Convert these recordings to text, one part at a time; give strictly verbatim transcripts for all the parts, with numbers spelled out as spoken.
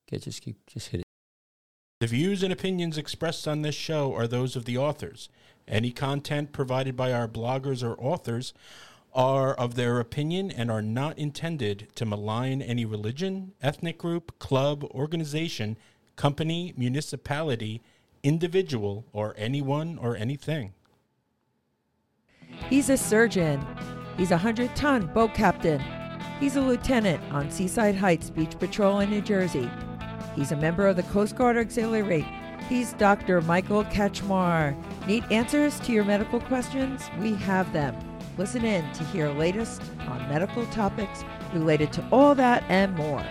Okay, just keep, just hit it. The views and opinions expressed on this show are those of the authors. Any content provided by our bloggers or authors are of their opinion and are not intended to malign any religion, ethnic group, club, organization, company, municipality, individual, or anyone or anything. He's a surgeon. He's a hundred-ton boat captain. He's a lieutenant on Seaside Heights Beach Patrol in New Jersey. He's a member of the Coast Guard Auxiliary. He's Doctor Michael Kachmar. Need answers to your medical questions? We have them. Listen in to hear latest on medical topics related to all that and more.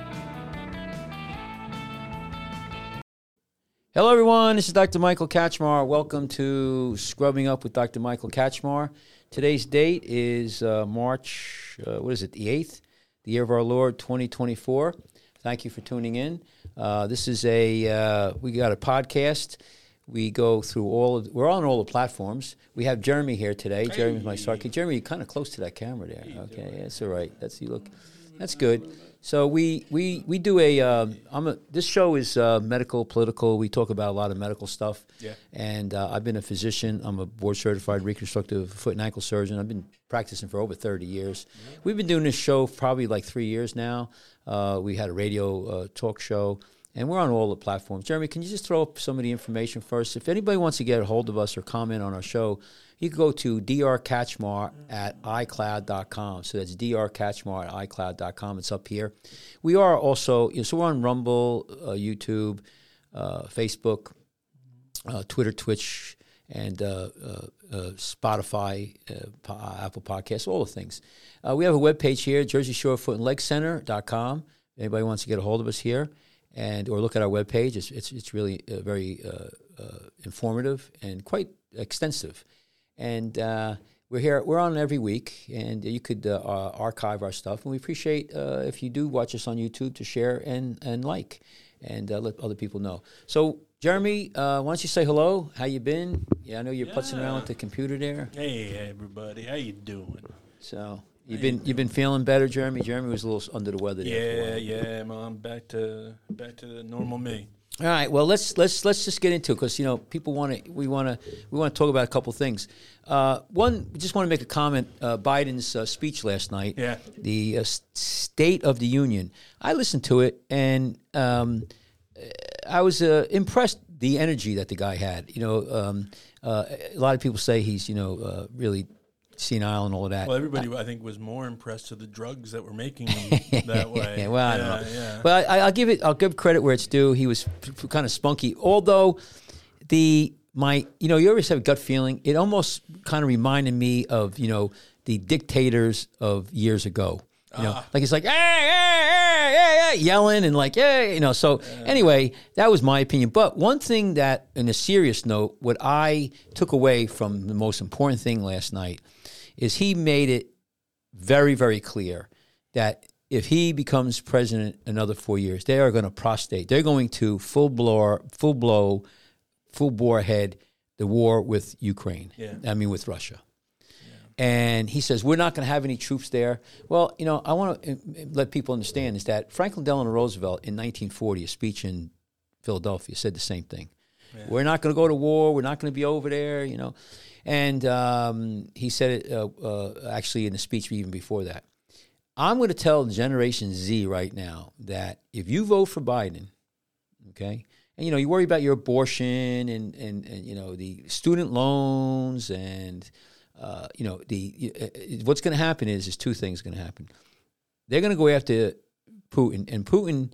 Hello, everyone. This is Doctor Michael Kachmar. Welcome to Scrubbing Up with Doctor Michael Kachmar. Today's date is uh, March, uh, what is it, the eighth, the year of our Lord, twenty twenty-four. Thank you for tuning in. Uh, this is a, uh, we got a podcast. We go through all of, we're on all the platforms. We have Jeremy here today. Hey. Jeremy's my sidekick. Jeremy, you're kind of close to that camera there. Okay, yeah, that's all right. That's, you look, that's good. So we we we do a, um, I'm a this show is uh, medical, political. We talk about a lot of medical stuff. Yeah. And uh, I've been a physician. I'm a board-certified reconstructive foot and ankle surgeon. I've been practicing for over thirty years. Yeah. We've been doing this show for probably like three years now. Uh, we had a radio uh, talk show, and we're on all the platforms. Jeremy, can you just throw up some of the information first? If anybody wants to get a hold of us or comment on our show, you can go to drkachmar at i cloud dot com. So that's drkachmar at i cloud dot com. It's up here. We are also, you know, so we're on Rumble, uh, YouTube, uh, Facebook, uh, Twitter, Twitch, and uh, uh, uh, Spotify, uh, po- Apple Podcasts, all the things. Uh, we have a webpage here, Jersey Shore Foot and Leg Center dot com. Anybody wants to get a hold of us here and or look at our webpage, it's it's, it's really uh, very uh, uh, informative and quite extensive. And uh, we're here. We're on every week, and you could uh, uh, archive our stuff. And we appreciate uh, if you do watch us on YouTube to share and and like, and uh, let other people know. So, Jeremy, uh, why don't you say hello? How you been? Yeah, I know you're yeah. putzing around with the computer there. Hey, everybody, how you doing? So you've been you've been feeling better, Jeremy. Jeremy was a little under the weather there. Yeah, yeah, Mom, back to back to the normal me. All right. Well, let's let's let's just get into it because you know people want to we want to we want to talk about a couple things. Uh, one, we just want to make a comment. Uh, Biden's uh, speech last night. Yeah. The uh, State of the Union. I listened to it and um, I was uh, impressed the energy that the guy had. You know, um, uh, a lot of people say he's you know uh, really senile and all of that. Well, everybody, I think, was more impressed with the drugs that were making him that way. well, I don't yeah, know. Yeah. But I, I'll give it. I'll give credit where it's due. He was f- f- kind of spunky. Although the my, you know, you always have a gut feeling. It almost kind of reminded me of you know the dictators of years ago. You know, uh. like it's like hey, hey, hey, hey, hey, yelling and like hey, you know. So yeah. Anyway, that was my opinion. But one thing that, in a serious note, what I took away from the most important thing last night is he made it very, very clear that if he becomes president another four years, they are going to prostate. They're going to full blow, full blow, full bore ahead the war with Ukraine. Yeah. I mean, with Russia. Yeah. And he says, we're not going to have any troops there. Well, you know, I want to let people understand is that Franklin Delano Roosevelt in nineteen forty, a speech in Philadelphia, said the same thing. Yeah. We're not going to go to war. We're not going to be over there, you know. And um, he said it uh, uh, actually in the speech even before that. I'm going to tell Generation Z right now that if you vote for Biden, okay, and, you know, you worry about your abortion and, and, and you know, the student loans and, uh, you know, the uh, what's going to happen is, is two things going to happen. They're going to go after Putin, and Putin,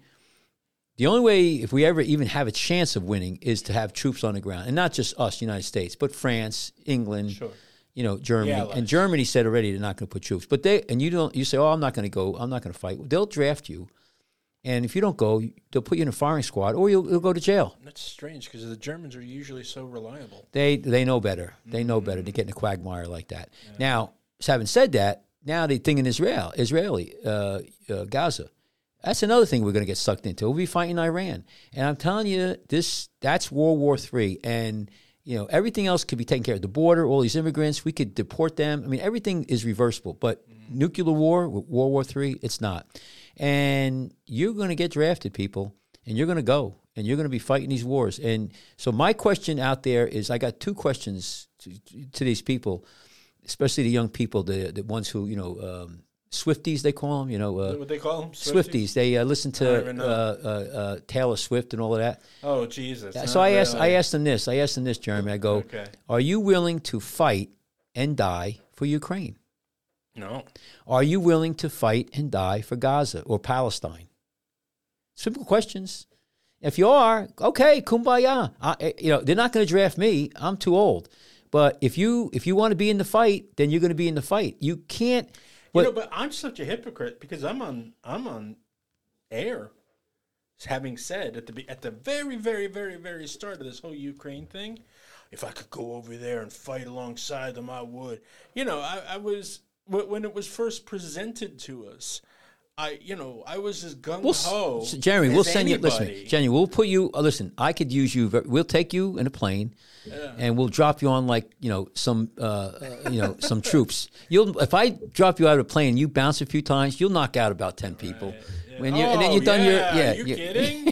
the only way, if we ever even have a chance of winning, is to have troops on the ground. And not just us, United States, but France, England, sure. you know, Germany. Yeah, and Germany said already they're not going to put troops. But they, and you don't, you say, oh, I'm not going to go, I'm not going to fight. They'll draft you. And if you don't go, they'll put you in a firing squad or you'll, you'll go to jail. That's strange because the Germans are usually so reliable. They they know better. They know better to get in a quagmire like that. Yeah. Now, having said that, now they think in Israel, Israeli, uh, uh, Gaza. That's another thing we're going to get sucked into. We'll be fighting Iran. And I'm telling you, this that's World War Three. And, you know, everything else could be taken care of. The border, all these immigrants, we could deport them. I mean, everything is reversible. But mm. nuclear war, World War Three, it's not. And you're going to get drafted, people. and you're going to go, and you're going to be fighting these wars. And so my question out there is, I got two questions to, to these people, especially the young people, the the ones who, you know, um, Swifties, they call them, you know. Uh, what they call them? Swifties. Swifties. They uh, listen to I uh, uh, uh, Taylor Swift and all of that. Oh, Jesus. Yeah, so I asked, really. I asked them this. I asked them this, Jeremy. I go, okay. Are you willing to fight and die for Ukraine? No. Are you willing to fight and die for Gaza or Palestine? Simple questions. If you are, okay, kumbaya. I, you know, they're not going to draft me. I'm too old. But if you if you want to be in the fight, then you're going to be in the fight. You can't. You know, but I'm such a hypocrite because I'm on I'm on air, having said at the at the very very very very start of this whole Ukraine thing, if I could go over there and fight alongside them, I would. You know, I, I was when it was first presented to us. I, you know, I was as gung ho. We'll, Jeremy, we'll send anybody. you. Listen, Jeremy, we'll put you. Uh, listen, I could use you. We'll take you in a plane, yeah. and we'll drop you on like you know some, uh, you know, some troops. You'll if I drop you out of a plane, you bounce a few times, you'll knock out about ten people. Right. Yeah. When you oh, and then you're done yeah. your yeah. Are you kidding?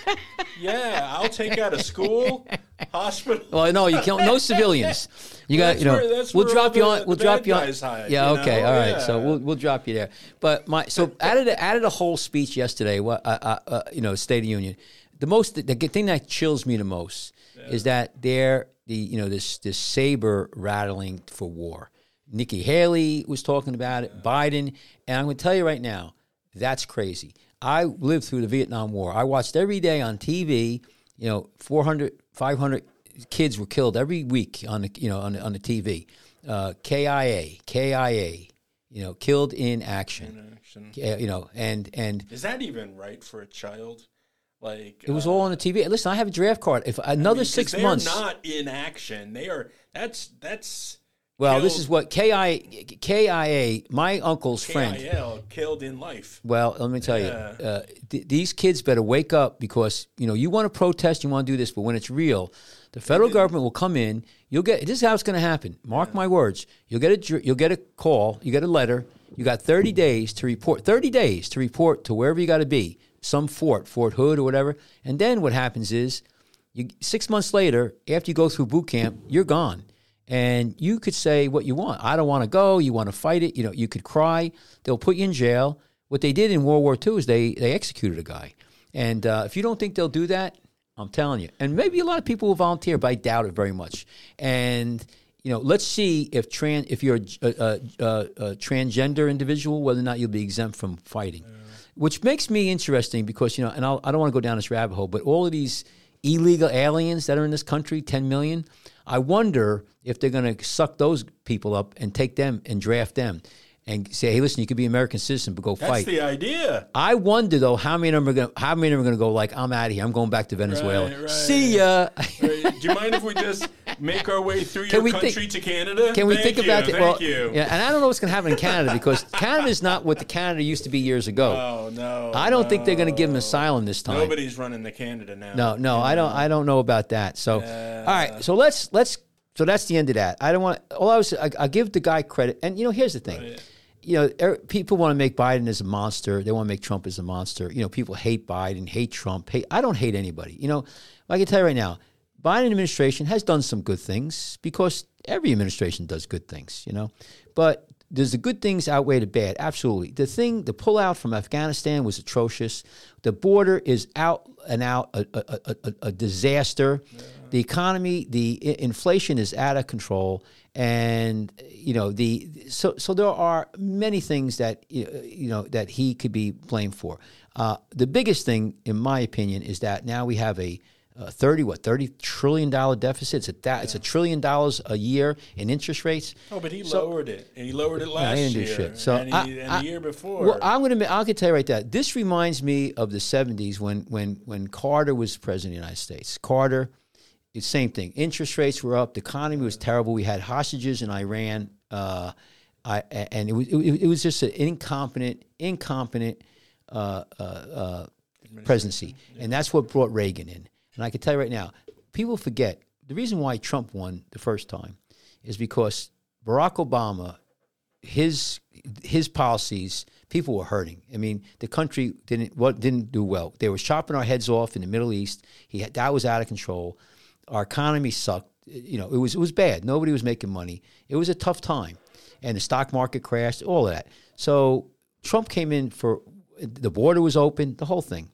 Yeah, I'll take out a school, hospital. Well, no, you can't. No civilians. You got, you know. Where, we'll drop you on. The, we'll the drop you on. Hide, yeah. you Okay. know? All right. Yeah. So we'll we'll drop you there. But my so out of the out of the whole speech yesterday, what uh, uh, uh, you know, State of the Union, the most the, the thing that chills me the most yeah. is that they're the you know this this saber rattling for war. Nikki Haley was talking about it. Yeah. Biden, and I'm going to tell you right now, that's crazy. I lived through the Vietnam War. I watched every day on T V. You know, four hundred, five hundred kids were killed every week on the, you know, on the, on the T V. Uh, K I A, K I A, you know, killed in action. In action. Uh, you know, and, and. Is that even right for a child? Like It was uh, all on the T V. Listen, I have a draft card. If another I mean, six they're months. They're not in action. They are, that's, that's. Well, killed. This is what K I A, my uncle's K I friend. K I L, killed in life. Well, let me tell yeah. you, uh, th- these kids better wake up because, you know, you want to protest, you want to do this, but when it's real, the federal government will come in. You'll get, this is how it's going to happen. Mark yeah. my words. You'll get a, you'll get a call, you get a letter. You got thirty days to report, thirty days to report to wherever you got to be, some fort, Fort Hood or whatever. And then what happens is, you, six months later, after you go through boot camp, you're gone. And you could say what you want. I don't want to go. You want to fight it. You know, you could cry. They'll put you in jail. What they did in World War Two is they they executed a guy. And uh, if you don't think they'll do that, I'm telling you. And maybe a lot of people will volunteer, but I doubt it very much. And you know, let's see if trans if you're a, a, a, a transgender individual, whether or not you'll be exempt from fighting. Yeah. Which makes me interesting because you know, and I'll, I don't want to go down this rabbit hole, but all of these illegal aliens that are in this country, ten million. I wonder if they're going to suck those people up and take them and draft them and say, hey, listen, you could be an American citizen, but go That's fight. That's the idea. I wonder, though, how many of them are going to, how many of them are going to go like, I'm out of here. I'm going back to Venezuela. Right, right. See ya. Right. Do you mind if we just make our way through your country think, to Canada? Can we Thank think you, about that? Thank Well, you. Yeah, and I don't know what's going to happen in Canada because Canada is not what the Canada used to be years ago. Oh, no. I don't no. think they're going to give them asylum this time. Nobody's running to Canada now. No, no, yeah. I don't I don't know about that. So, uh, all right. So let's, let's, So that's the end of that. I don't want. All I was, I, I give the guy credit, and you know, here's the thing. Right. You know, er, people want to make Biden as a monster. They want to make Trump as a monster. You know, people hate Biden, hate Trump. Hate. I don't hate anybody. You know, I can tell you right now, Biden administration has done some good things because every administration does good things. You know, but does the good things outweigh the bad? Absolutely. The thing, the pullout from Afghanistan was atrocious. The border is out and out a, a, a, a disaster. Yeah. The economy, the I- inflation is out of control, and you know the so so there are many things that you know that he could be blamed for. Uh, the biggest thing, in my opinion, is that now we have a uh, thirty what thirty trillion dollar deficit. It's a that, yeah. it's a trillion dollars a year in interest rates. Oh, but he so, lowered it, and he lowered it last yeah, year, shit. So and, he, I, and I, the year before. Well, I'm gonna I can tell you right there. This reminds me of the seventies when when when Carter was president of the United States. Carter. It's same thing. Interest rates were up. The economy was terrible. We had hostages in Iran, uh, I, and it was it, it was just an incompetent, incompetent uh, uh, uh, presidency, yeah. And that's what brought Reagan in. And I can tell you right now, people forget the reason why Trump won the first time is because Barack Obama, his his policies people were hurting. I mean, the country didn't what didn't do well. They were chopping our heads off in the Middle East. He had, that was out of control. Our economy sucked. You know, it was it was bad. Nobody was making money. It was a tough time, and the stock market crashed. All of that. So Trump came in for the border was open, the whole thing.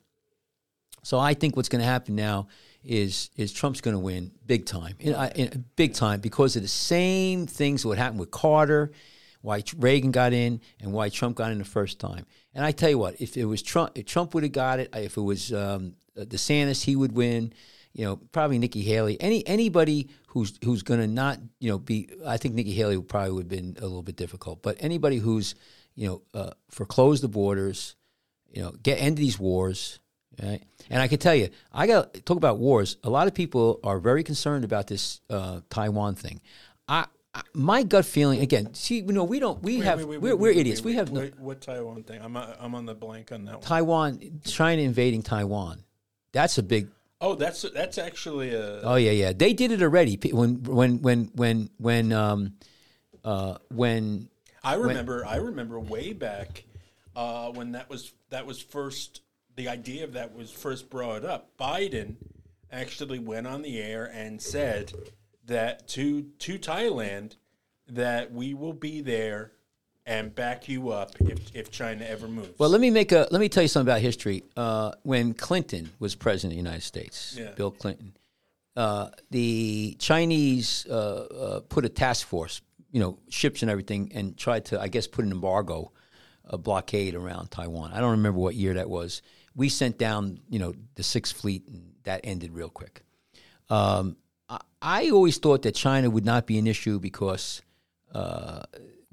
So I think what's going to happen now is is Trump's going to win big time, in, in, big time because of the same things that would happen with Carter, why Reagan got in, and why Trump got in the first time. And I tell you what, if it was Trump, if Trump would have got it, if it was um, DeSantis, he would win. You know, probably Nikki Haley. Any anybody who's who's going to not, you know, be. I think Nikki Haley would probably would have been a little bit difficult. But anybody who's, you know, uh, foreclose the borders, you know, get end these wars. Right? And I can tell you, I got talk about wars. A lot of people are very concerned about this uh, Taiwan thing. I, I my gut feeling again. See, you know, we don't. We wait, have. Wait, wait, we're wait, we're wait, idiots. Wait, we wait, have no, wait, what Taiwan thing? I'm uh, I'm on the blank on that one. Taiwan, China invading Taiwan. That's a big. Oh, that's that's actually a. Oh yeah, yeah. They did it already. When when when when when um, uh, when. I remember. When, I remember way back uh, when that was that was first. The idea of that was first brought up. Biden actually went on the air and said that to to Thailand that we will be there and back you up if if China ever moves. Well, let me make a let me tell you something about history. Uh, when Clinton was president of the United States, yeah. Bill Clinton, uh, the Chinese uh, uh, put a task force, you know, ships and everything, and tried to, I guess, put an embargo, a blockade around Taiwan. I don't remember what year that was. We sent down, you know, the Sixth Fleet, and that ended real quick. Um, I, I always thought that China would not be an issue because uh,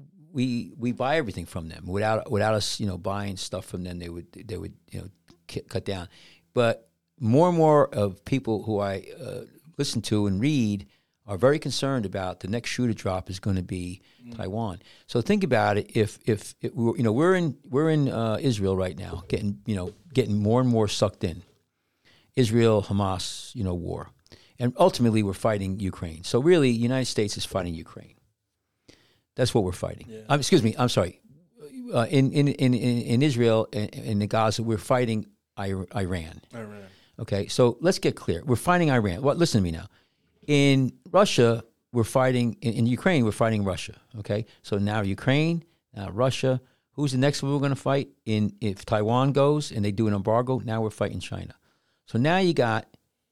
we we buy everything from them. Without without us, you know, buying stuff from them, they would they would you know k- cut down. But more and more of people who I uh, listen to and read are very concerned about the next shoe to drop is going to be mm. Taiwan. So think about it. If if it, we're, you know we're in we're in uh, Israel right now, getting you know getting more and more sucked in. Israel Hamas you know war, and ultimately we're fighting Ukraine. So really, the United States is fighting Ukraine. That's what we're fighting. Yeah. Um, excuse me. I'm sorry. Uh, in, in in in Israel in, in the Gaza, we're fighting Iran. Iran. Okay. So let's get clear. We're fighting Iran. Well, listen to me now. In Russia, we're fighting, in, in Ukraine, we're fighting Russia, okay? So now Ukraine, now Russia. Who's the next one we're going to fight? In If Taiwan goes and they do an embargo, now we're fighting China. So now you got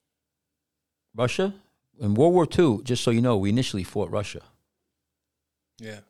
Russia. In World War Two, just so you know, we initially fought Russia. Yeah.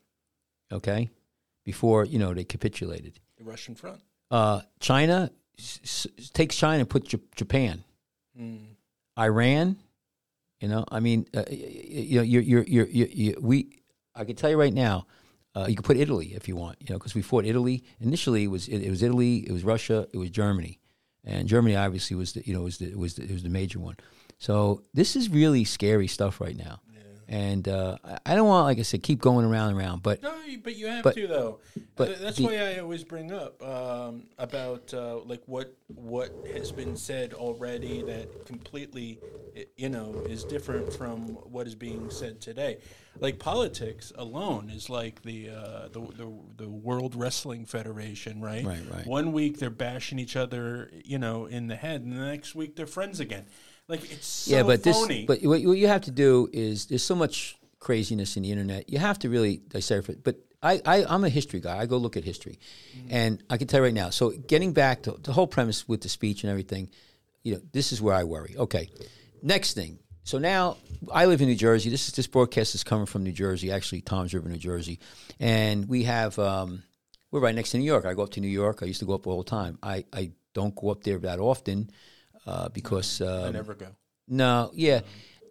Okay? Before, you know, they capitulated. The Russian front. Uh, China s- s- takes China and puts J- Japan. Mm. Iran... You know, I mean, uh, you know, you're, you're, you're, you're, you're, we. I can tell you right now, uh, you can put Italy if you want. You know, because we fought Italy initially. It was it, it was Italy, it was Russia, it was Germany, and Germany obviously was the you know was the was the, it was the major one. So this is really scary stuff right now. And uh, I don't want, like I said, keep going around and around. But no, but you have but, to though. But that's the, why I always bring up um, about uh, like what what has been said already that completely, you know, is different from what is being said today. Like politics alone is like the uh, the, the the World Wrestling Federation, right? Right, right. One week they're bashing each other, you know, in the head, and the next week they're friends again. Like, it's so yeah, but phony. This, but what, what you have to do is, there's so much craziness in the internet. You have to really decipher it. But I, I, I'm a history guy. I go look at history. Mm-hmm. And I can tell you right now, so getting back to the whole premise with the speech and everything, you know, this is where I worry. Okay, next thing. So now, I live in New Jersey. This is this broadcast is coming from New Jersey, actually, Toms River, New Jersey. And we have, um, we're right next to New York. I go up to New York. I used to go up all the time. I, I don't go up there that often. Uh, because um, I never go. No, yeah,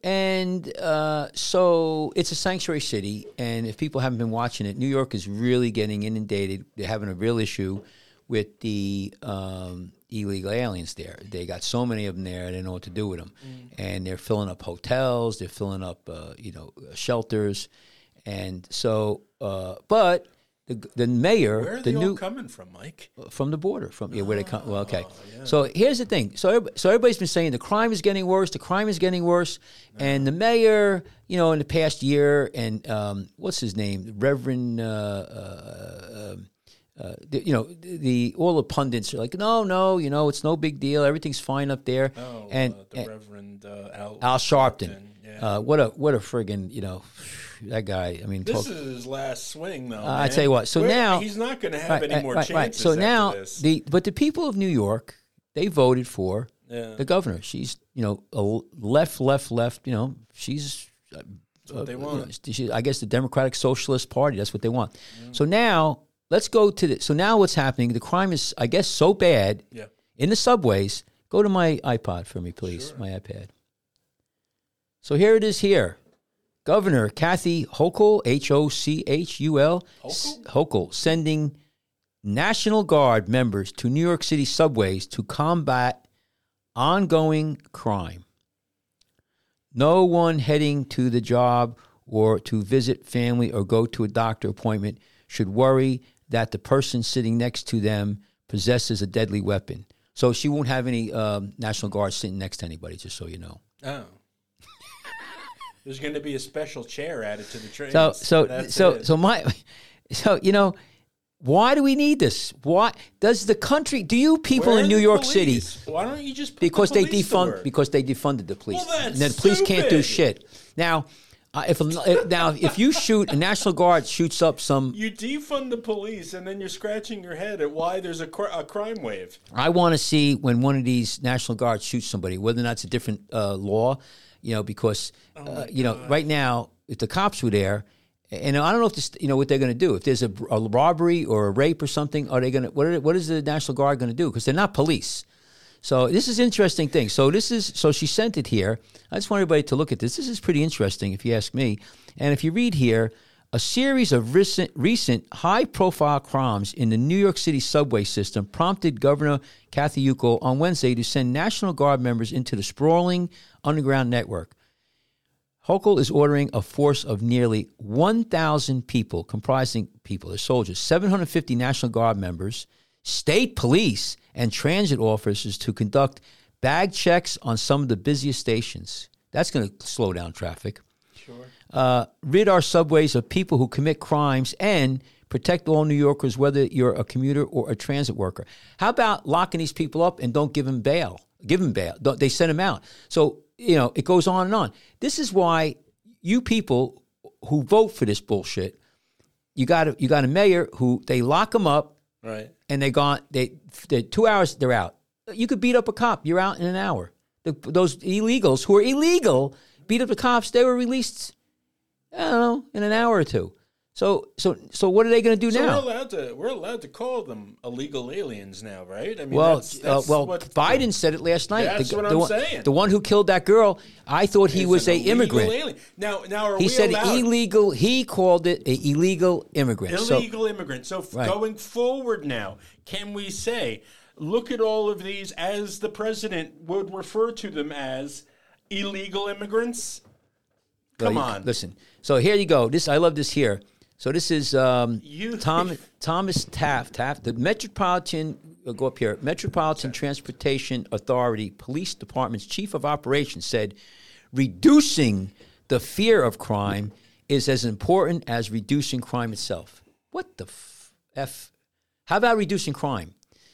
and uh, so it's a sanctuary city, and if people haven't been watching it, New York is really getting inundated. They're having a real issue with the um, illegal aliens there. They got so many of them there, they don't know what to do with them, mm. and they're filling up hotels, they're filling up, uh, you know, shelters, and so, uh, but. The, the mayor, where are the they new all coming from, Mike? From the border, from yeah, where they come. Well, okay. Oh, yeah. So here's the thing. So everybody, so everybody's been saying the crime is getting worse. The crime is getting worse, no. And the mayor, you know, in the past year, and um, what's his name, Reverend uh, uh, uh, the, you know, the, the all the pundits are like, no, no, you know, it's no big deal. Everything's fine up there. Oh, and uh, the and Reverend uh, Al, Al Sharpton. Sharpton, yeah. Uh, what a what a friggin', you know, that guy. I mean, This talk, is his last swing, though. Uh, I man. tell you what, so Where- now- he's not going to have right, any right, more right, chances. right. So after now this. the but the people of New York, they voted for yeah. the governor. She's, you know, a left, left, left. You know, she's. Uh, what they uh, want. you know, she, I guess the Democratic Socialist Party. That's what they want. Mm. So now let's go to the. So now what's happening? The crime is, I guess, so bad Yeah. in the subways. Go to my iPod for me, please. Sure. My iPad. So here it is. Here, Governor Kathy Hochul, H O C H U L, Hochul? Hochul, sending National Guard members to New York City subways to combat ongoing crime. No one heading to the job or to visit family or go to a doctor appointment should worry that the person sitting next to them possesses a deadly weapon. So she won't have any um, National Guard sitting next to anybody, just so you know. Oh. There's going to be a special chair added to the train. So, so, That's so, it. so my, so you know, why do we need this? Why does the country? Do you people Where in are New the York police? City? Why don't you just put Because the they police to defund work? because they defunded the police. Well, that's and then the police can't do stupid. shit. Now, uh, if, if now if you shoot a National Guard shoots up some, You defund the police, and then you're scratching your head at why there's a, cr- a crime wave. I want to see when one of these National Guards shoots somebody, whether or not it's a different uh, law, you know, because uh, you know right now if the cops were there. And I don't know if this, you know, what they're going to do. If there's a, a robbery or a rape or something, are they going to? What are, what is the National Guard going to do? Because they're not police. So this is an interesting thing. So this is so she sent it here. I just want everybody to look at this. This is pretty interesting, if you ask me. And if you read here, a series of recent, recent high-profile crimes in the New York City subway system prompted Governor Kathy Hochul on Wednesday to send National Guard members into the sprawling underground network. Hochul is ordering a force of nearly one thousand people, comprising people, the soldiers, seven hundred fifty National Guard members, state police, and transit officers to conduct bag checks on some of the busiest stations. That's going to slow down traffic. Sure. Uh, rid our subways of people who commit crimes and protect all New Yorkers, whether you're a commuter or a transit worker. How about locking these people up and don't give them bail? Give them bail. Don't, they send them out. So, you know, it goes on and on. This is why you people who vote for this bullshit, you got a, you got a mayor who they lock them up, Right. and they gone they they two hours they're out. You could beat up a cop. You're out in an hour. The, those illegals who are illegal beat up the cops. They were released, I don't know, in an hour or two. So so so what are they going to do So now? we're allowed to we're allowed to call them illegal aliens now, right? I mean, Well, that's, that's uh, well, what, Biden said it last night. That's the, what the I'm one, saying. The one who killed that girl, I thought he is was an a illegal immigrant. alien. Now, now are He we said allowed illegal. He called it a illegal immigrant. So- illegal immigrant? So f- Right. going forward now, can we say, look at all of these as the president would refer to them as illegal immigrants? Come Well, you- on. Listen. So here you go. This I love this here. So this is um, You- Tom, Thomas Taft. Taft, the Metropolitan. Uh, go up here. Metropolitan Transportation Authority Police Department's chief of operations said, reducing the fear of crime is as important as reducing crime itself. What the f? f? How about reducing crime?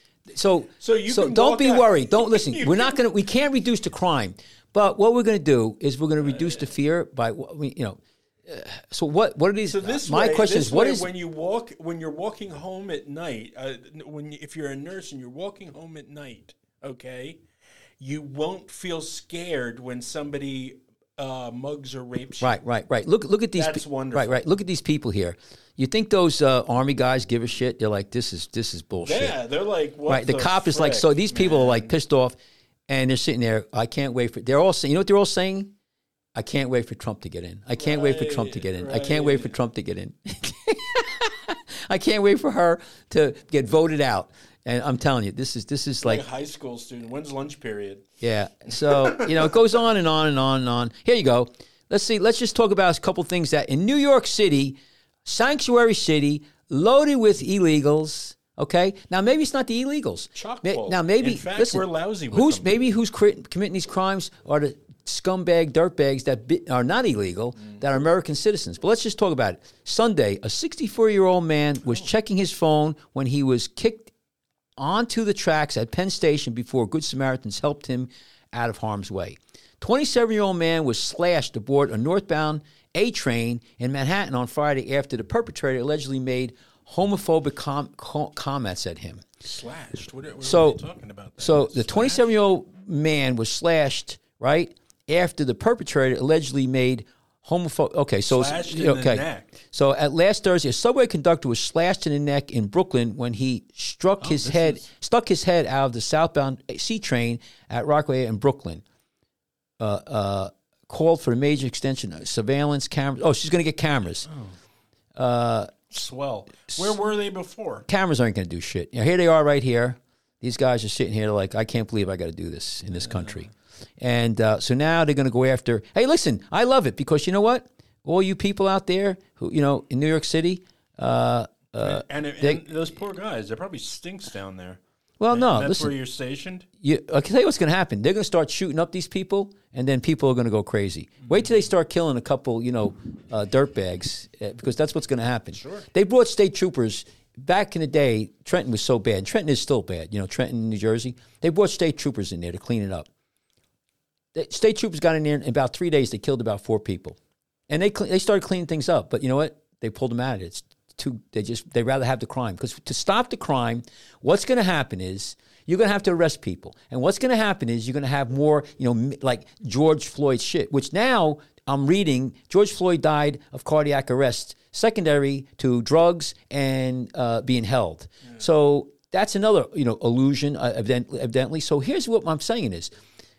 So, So you can don't walk be out- worried. Don't listen. You We're not can- going to. We can't reduce the crime, but what we're going to do is we're going to reduce the fear by what we, you know. Uh, so what? What are these? So this my way, question this is, what way, is? when you walk when you're walking home at night? Uh, when you, if you're a nurse and you're walking home at night, okay, you won't feel scared when somebody uh, mugs or rapes you. Right, right, right. Look, look at these. That's pe- wonderful. Right, right. Look at these people here. You think those uh, army guys give a shit? They're like, this is this is bullshit. Yeah, they're like, what Right. The, cop is like, frick, so these people man? are like pissed off, and they're sitting there. I can't wait for. They're all saying. You know what they're all saying? I can't wait for Trump to get in. I can't wait for Trump to get in. I can't wait for Trump to get in. I can't wait for her to get voted out. And I'm telling you, this is this is like like a high school student. When's lunch period? yeah. So, you know, it goes on and on and on and on. Here you go. Let's see. Let's just talk about a couple things that in New York City, sanctuary city, loaded with illegals. Okay. Now, maybe it's not the illegals. Chock Ma- full. Now, maybe In fact, listen, we're lousy with who's them. maybe who's cri- committing these crimes are the scumbag dirtbags that bi- are not illegal, mm. that are American citizens. But let's just talk about it. Sunday, a sixty-four-year-old man was oh. checking his phone when he was kicked onto the tracks at Penn Station before Good Samaritans helped him out of harm's way. twenty-seven-year-old man was slashed aboard a northbound A train in Manhattan on Friday after the perpetrator allegedly made homophobic com- com- comments at him. Slashed? What, what so, are you talking about? So the twenty-seven-year-old man was slashed, right, after the perpetrator allegedly made homophobic... Okay, so... Slashed in okay. the neck. So at last Thursday, a subway conductor was slashed in the neck in Brooklyn when he struck oh, his head, is... stuck his head out of the southbound C train at Rockaway in Brooklyn. Uh, uh, called for a major extension of surveillance cameras. Oh, she's going to get cameras. Oh. Uh, Swell. Where were they before? Cameras aren't going to do shit. You know, here they are right here. These guys are sitting here like, I can't believe I got to do this in this country. And uh, so now they're going to go after, hey, listen, I love it because you know what? All you people out there who, you know, in New York City. Uh, uh, and, and, they, and those poor guys, there probably stinks down there. Well, and, no. And that's listen, where you're stationed? You, I can tell you what's going to happen. They're going to start shooting up these people, and then people are going to go crazy. Wait till they start killing a couple, you know, uh, dirtbags, uh, because that's what's going to happen. Sure. They brought state troopers. Back in the day, Trenton was so bad. Trenton is still bad. You know, Trenton, New Jersey. They brought state troopers in there to clean it up. The state troopers got in there, in about three days, they killed about four people. And they they started cleaning things up. But you know what? They pulled them out of it. It's too, they just, they rather have the crime. Because to stop the crime, what's going to happen is, you're going to have to arrest people. And what's going to happen is you're going to have more, you know, like George Floyd shit, which now I'm reading, George Floyd died of cardiac arrest, secondary to drugs and uh, being held. Yeah. So that's another, you know, illusion, uh, evident, evidently. So here's what I'm saying is,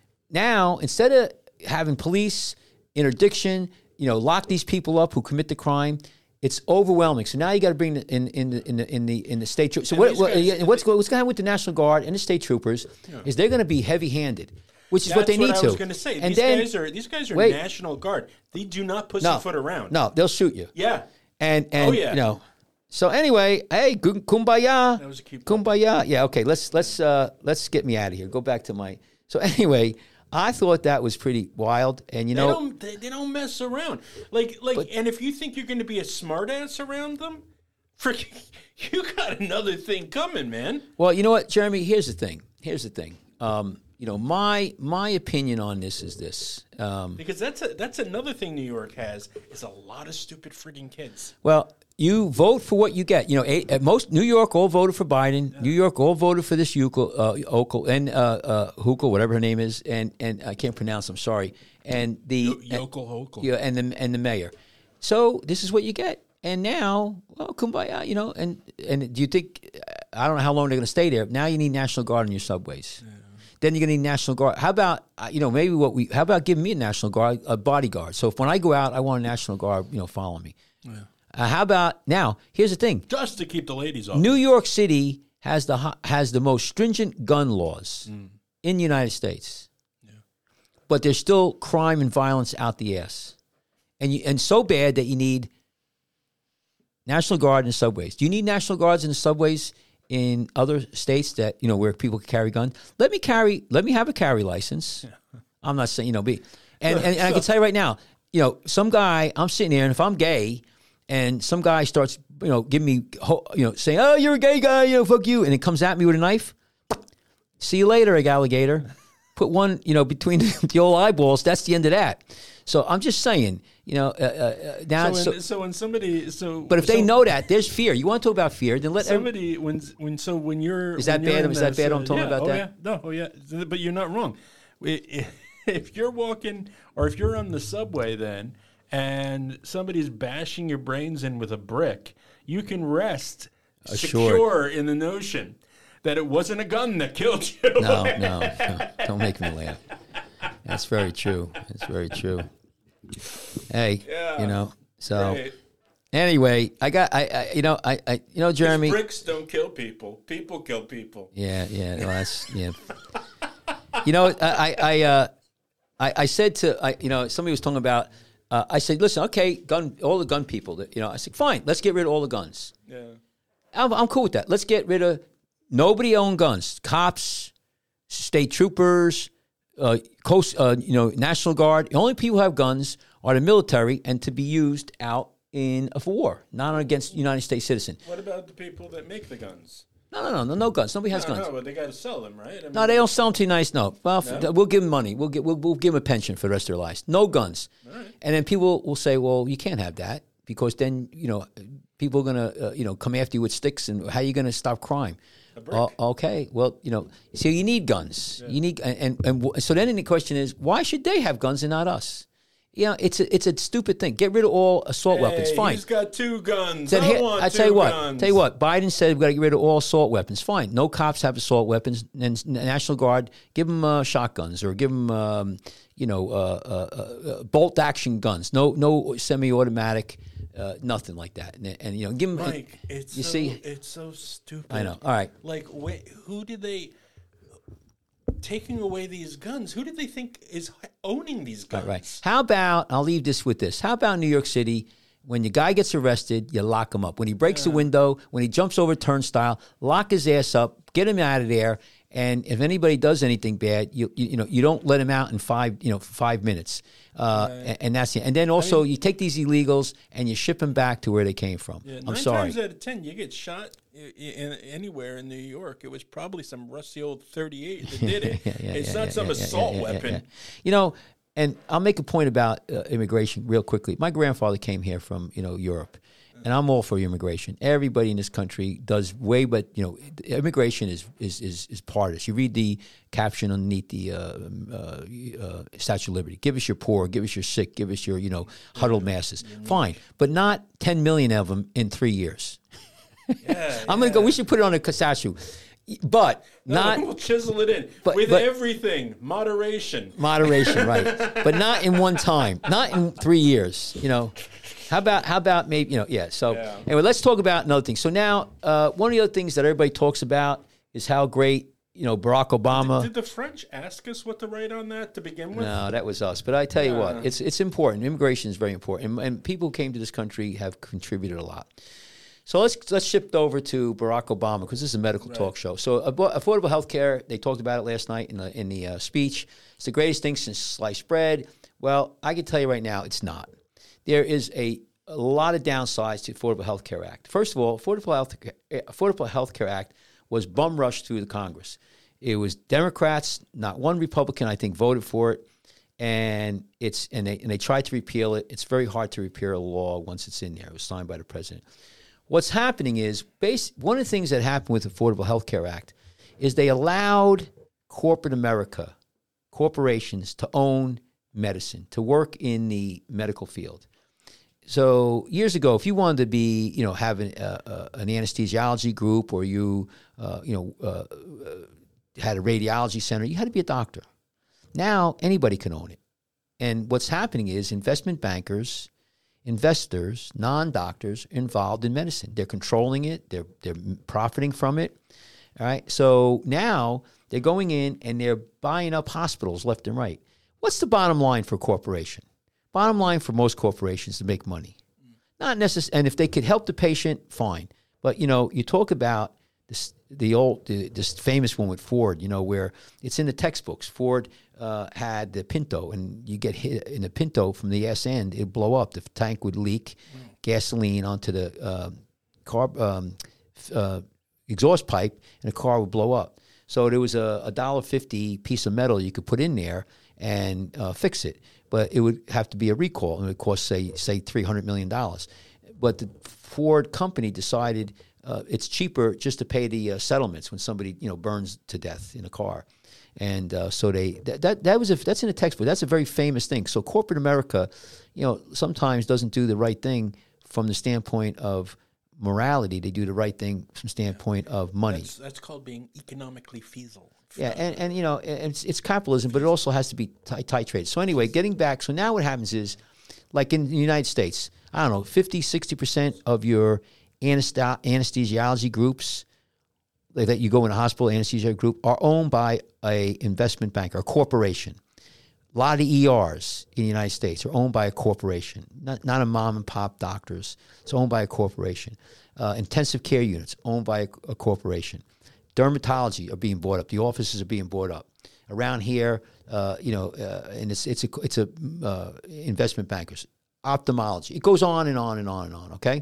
now, instead of having police, interdiction, you know, lock these people up who commit the crime, it's overwhelming. So now you got to bring the, in in the in the in the in the state troopers. So what, what, guys, what's what's going to happen with the National Guard and the state troopers yeah. is they're going to be heavy-handed, which is That's what they need what I to. was going to say. And these then, guys are these guys are wait, National Guard. They do not pussyfoot no, around. No, they'll shoot you. Yeah. And and oh, yeah. you know. So anyway, hey, kumbaya. That was a cute kumbaya. Yeah. Okay. Let's let's uh, let's get me out of here. Go back to my. So anyway. I thought that was pretty wild, and you they know don't, they, they don't mess around. Like like, but, and if you think you're going to be a smartass around them, freaking, you got another thing coming, man. Well, you know what, Jeremy? Here's the thing. Here's the thing. Um, you know, my my opinion on this is this. Um, because that's a, that's another thing New York has is a lot of stupid freaking kids. Well, you vote for what you get. You know, eight, at most New York all voted for Biden. Yeah. New York all voted for this Hochul, uh, Hochul and uh, uh, Hochul, whatever her name is, and and I can't pronounce. I'm sorry. And the Yokel Hochul. Yeah, and the and the mayor. So this is what you get. And now, well, kumbaya, you know. And and do you think? I don't know how long they're going to stay there. Now you need National Guard in your subways. Yeah. Then you're going to need National Guard. How about, uh, you know, maybe what we, how about giving me a National Guard, a bodyguard? So if when I go out, I want a National Guard, you know, follow me. Yeah. Uh, how about, now, here's the thing. Just to keep the ladies off. New York City has the has the most stringent gun laws mm. in the United States. Yeah. But there's still crime and violence out the ass. And you, and so bad that you need National Guard in the subways. Do you need National Guards in the subways in other states that, you know, where people can carry guns? Let me carry, let me have a carry license. Yeah. I'm not saying, you know, be, and, and, and I can tell you right now, you know, some guy, I'm sitting there, and if I'm gay, and some guy starts, you know, giving me, you know, saying, oh, you're a gay guy, you know, fuck you, and it comes at me with a knife, see you later, alligator. Put one, you know, between the old eyeballs, that's the end of that. So I'm just saying, you know, uh, uh, now. So, so, when, so when somebody, so but if so, they know that, there's fear. You want to talk about fear? Then let somebody every, when when so when you're is that when bad? Is that bad? So, I'm talking yeah, about oh that. Yeah, no, oh yeah, but you're not wrong. If you're walking or if you're on the subway, then and somebody's bashing your brains in with a brick, you can rest Assured. secure in the notion that it wasn't a gun that killed you. No, no, no, don't make me laugh. That's very true. It's very true. Hey, yeah. you know, so right. Anyway, I got, I, I, you know, I, I, you know, Jeremy. Bricks don't kill people. People kill people. Yeah, yeah, well, that's, yeah. You know, I, I, uh, I, I said to, I, you know, somebody was talking about, uh, I said, listen, okay, gun, all the gun people, that, you know, I said, fine, let's get rid of all the guns. Yeah. I'm, I'm cool with that. Let's get rid of, nobody own guns. Cops, state troopers, uh, coast, uh, you know, National Guard. The only people who have guns are the military, and to be used out in a war, not against United States citizens. What about the people that make the guns? No, no, no, no, no guns. Nobody has no, guns. No, but they got to sell them, right? I mean, no, they don't sell them too nice. No, well, no? we'll give them money. We'll give we'll, we'll give them a pension for the rest of their lives. No guns. All right. And then people will say, "Well, you can't have that because then you know people are gonna uh, you know come after you with sticks, and how are you gonna stop crime?" Uh, okay, well, you know, so you need guns. Yeah. You need, and, and and so then the question is, why should they have guns and not us? You know, it's a, it's a stupid thing. Get rid of all assault hey, weapons. Fine. He's got two guns. Said, I here, want I two tell you what. guns. Tell you what. Biden said we've got to get rid of all assault weapons. Fine. No cops have assault weapons. And National Guard, give them uh, shotguns or give them, um, you know, uh, uh, uh, bolt action guns. No, no semi-automatic. Uh, nothing like that. And, and you know, give them. Mike, it's you so, see, it's so stupid. I know. All right. Like, wait, who did they? Taking away these guns, who did they think is owning these guns? Right, right. How about, I'll leave this with this. How about New York City, when the guy gets arrested, you lock him up. When he breaks yeah. a window, when he jumps over a turnstile, lock his ass up, get him out of there, and if anybody does anything bad, you you, you know, you don't let him out in five, you know, five minutes. Uh, right. and, and that's it. And then also I mean, you take these illegals and you ship them back to where they came from. Yeah, I'm nine sorry. Nine times out of ten, you get shot in, in, anywhere in New York. It was probably some rusty old thirty-eight that did it. yeah, yeah, it's yeah, not yeah, some yeah, assault yeah, yeah, weapon. Yeah, yeah. You know, and I'll make a point about uh, immigration real quickly. My grandfather came here from, you know, Europe. And I'm all for immigration. Everybody in this country does way, but you know, immigration is is is, is part of this. You read the caption underneath the uh, uh, uh, Statue of Liberty: "Give us your poor, give us your sick, give us your you know huddled masses." Mm-hmm. Fine, but not ten million of them in three years. Yeah, I'm yeah. gonna go. We should put it on a statue, but no, not. We'll chisel it in but, with but, everything. Moderation. Moderation, right? But not in one time. Not in three years. You know. How about how about maybe you know yeah so yeah. Anyway, let's talk about another thing. So now uh, one of the other things that everybody talks about is how great you know Barack Obama. Did, did the French ask us what to write on that to begin with? No, that was us. But I tell you yeah. what, it's it's important. Immigration is very important, and, and people who came to this country have contributed a lot. So let's let's shift over to Barack Obama because this is a medical right. talk show. So affordable health care, they talked about it last night in the in the uh, speech. It's the greatest thing since sliced bread. Well, I can tell you right now, it's not. There is a, a lot of downsides to the Affordable Health Care Act. First of all, Affordable Health Affordable Health Care Act was bum rushed through the Congress. It was Democrats, not one Republican, I think, voted for it, and it's and they and they tried to repeal it. It's very hard to repeal a law once it's in there. It was signed by the president. What's happening is, base, one of the things that happened with the Affordable Health Care Act is they allowed corporate America, corporations, to own medicine, to work in the medical field. So years ago, if you wanted to be, you know, have an, uh, uh, an anesthesiology group, or you, uh, you know, uh, uh, had a radiology center, you had to be a doctor. Now anybody can own it. And what's happening is investment bankers, investors, non-doctors involved in medicine. They're controlling it. They're they're profiting from it. All right. So now they're going in and they're buying up hospitals left and right. What's the bottom line for a corporation? Bottom line for most corporations is to make money. Not necessarily, and if they could help the patient, fine. But, you know, you talk about this, the old, the, this famous one with Ford, you know, where it's in the textbooks. Ford uh, had the Pinto, and you get hit in the Pinto from the ass end, it'd blow up. The tank would leak mm. gasoline onto the uh, car um, uh, exhaust pipe, and the car would blow up. So there was a one dollar fifty piece of metal you could put in there and uh, fix it. But it would have to be a recall, and it would cost, say, say three hundred million dollars. But the Ford company decided uh, it's cheaper just to pay the uh, settlements when somebody, you know, burns to death in a car. And uh, so they that, that that was a, that's in a textbook. That's a very famous thing. So corporate America, you know, sometimes doesn't do the right thing from the standpoint of morality. They do the right thing from the standpoint of money. That's, that's called being economically feasible. Yeah, and, and you know, it's, it's capitalism, but it also has to be t- titrated. So anyway, getting back, so now what happens is, like in the United States, I don't know, fifty, sixty percent of your anesthe- anesthesiology groups, like that you go in a hospital anesthesia group, are owned by a investment bank or a corporation. A lot of the E Rs in the United States are owned by a corporation, not, not a mom and pop doctors. It's owned by a corporation. Uh, intensive care units owned by a, a corporation. Dermatology are being bought up. The offices are being bought up. around here, uh, you know, uh, and it's it's a it's a uh, investment bankers, ophthalmology. It goes on and on and on and on. Okay,